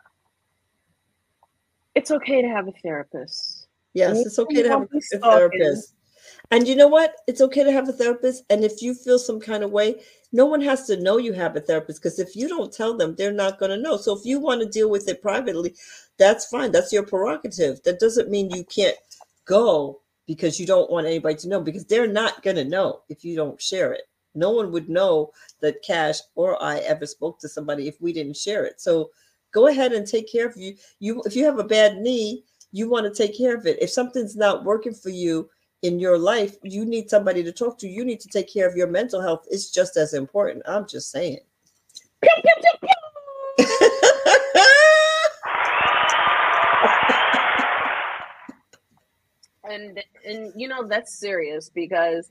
it's okay to have a therapist. Yes, it's okay to have Don't be a stalking. therapist. And you know what? It's okay to have a therapist. And if you feel some kind of way, no one has to know you have a therapist because if you don't tell them, they're not going to know. So if you want to deal with it privately, that's fine. That's your prerogative. That doesn't mean you can't go because you don't want anybody to know because they're not going to know if you don't share it. No one would know that Cash or I ever spoke to somebody if we didn't share it. So go ahead and take care of you. If you have a bad knee, you want to take care of it. If something's not working for you in your life, you need somebody to talk to. You need to take care of your mental health. It's just as important. I'm just saying. And you know that's serious because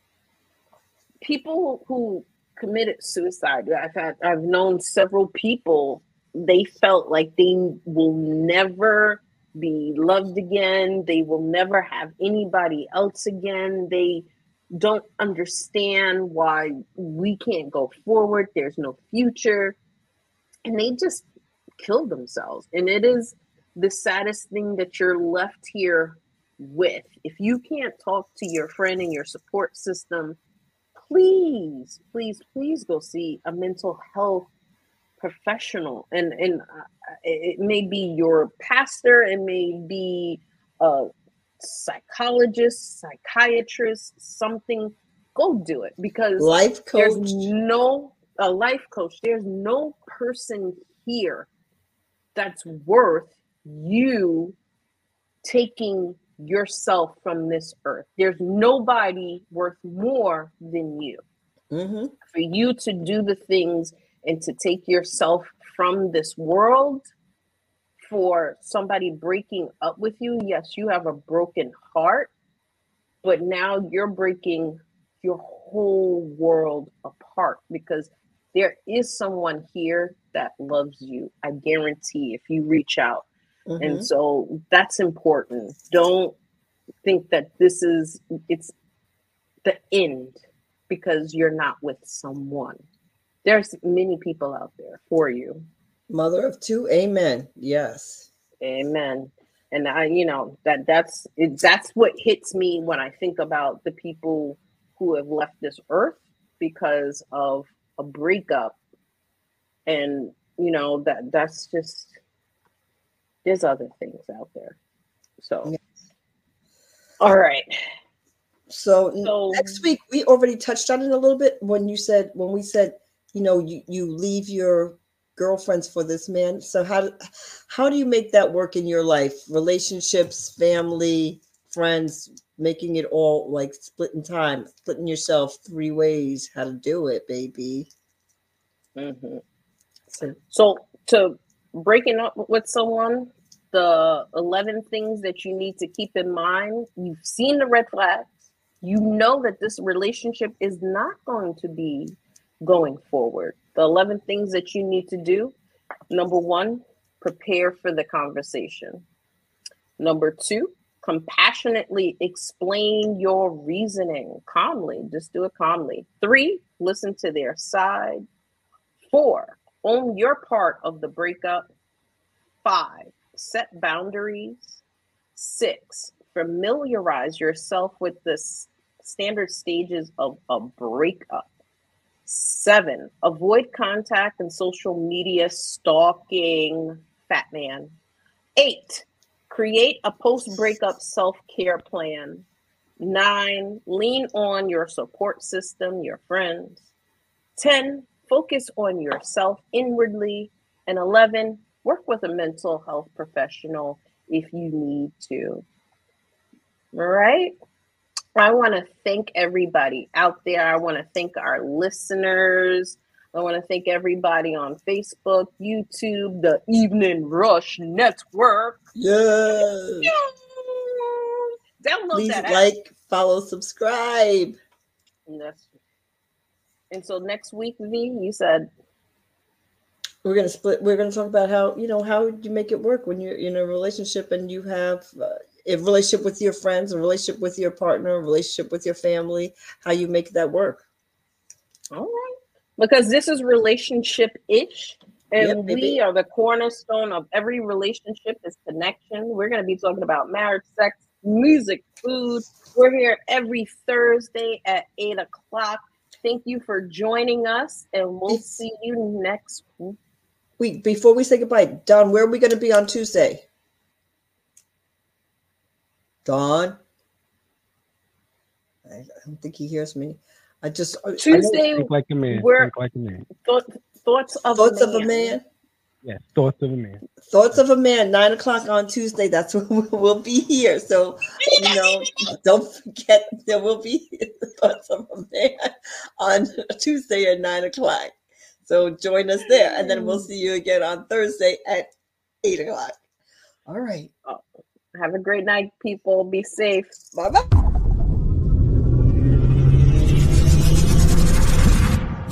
people who committed suicide, I've known several people, they felt like they will never be loved again. They will never have anybody else again. They don't understand why we can't go forward. There's no future. And they just killed themselves. And it is the saddest thing that you're left here with. If you can't talk to your friend and your support system, please, please, please go see a mental health professional. And it may be your pastor, it may be a psychologist, psychiatrist, something. Go do it because Life there's coach. no a life coach. There's no person here that's worth you taking yourself from this earth. There's nobody worth more than you. Mm-hmm. For you to do the things and to take yourself from this world, for somebody breaking up with you, yes, you have a broken heart, but now you're breaking your whole world apart because there is someone here that loves you. I guarantee if you reach out. Mm-hmm. And so that's important. Don't think that it's the end because you're not with someone. There's many people out there for you. Mother of two, amen. Yes. Amen. And that's what hits me when I think about the people who have left this earth because of a breakup. And that's just, there's other things out there. So yeah. All right. So next week we already touched on it a little bit when we said you leave your girlfriends for this man. So how do you make that work in your life? Relationships, family, friends, making it all like splitting time, splitting yourself 3 ways. How to do it, baby. Mm-hmm. So to breaking up with someone, the 11 things that you need to keep in mind. You've seen the red flags. You know that this relationship is not going to be going forward. The 11 things that you need to do. Number 1, prepare for the conversation. Number 2, compassionately explain your reasoning calmly. Just do it calmly. 3, listen to their side. 4, own your part of the breakup. 5, set boundaries. 6, familiarize yourself with the standard stages of a breakup. 7, avoid contact and social media stalking, fat man. 8, create a post-breakup self-care plan. 9, lean on your support system, your friends. 10, focus on yourself inwardly. And 11, work with a mental health professional if you need to. All right? I want to thank everybody out there. I want to thank our listeners. I want to thank everybody on Facebook, YouTube, the Evening Rush Network. Yes. Download Please that app. like, follow, subscribe. And so next week, V, you said we're gonna split. We're gonna talk about how you make it work when you're in a relationship and you have a relationship with your friends, a relationship with your partner, a relationship with your family. How you make that work. All right, because this is relationship-ish, and Yep, we are the cornerstone of every relationship is connection. We're going to be talking about marriage, sex, music, food. We're here every Thursday at 8:00. Thank you for joining us, and we'll see you next week. Before we say goodbye, Don, where are we going to be on Tuesday? Don? I don't think he hears me. Tuesday, think like a man. we're Think like a man. thoughts of a man. Yes, thoughts of a man. Thoughts of a Man, 9:00 on Tuesday. That's when we'll be here. So, don't forget there will be Thoughts of a Man on Tuesday at 9:00. So join us there, and then we'll see you again on Thursday at 8:00. All right. Have a great night, people. Be safe. Bye-bye.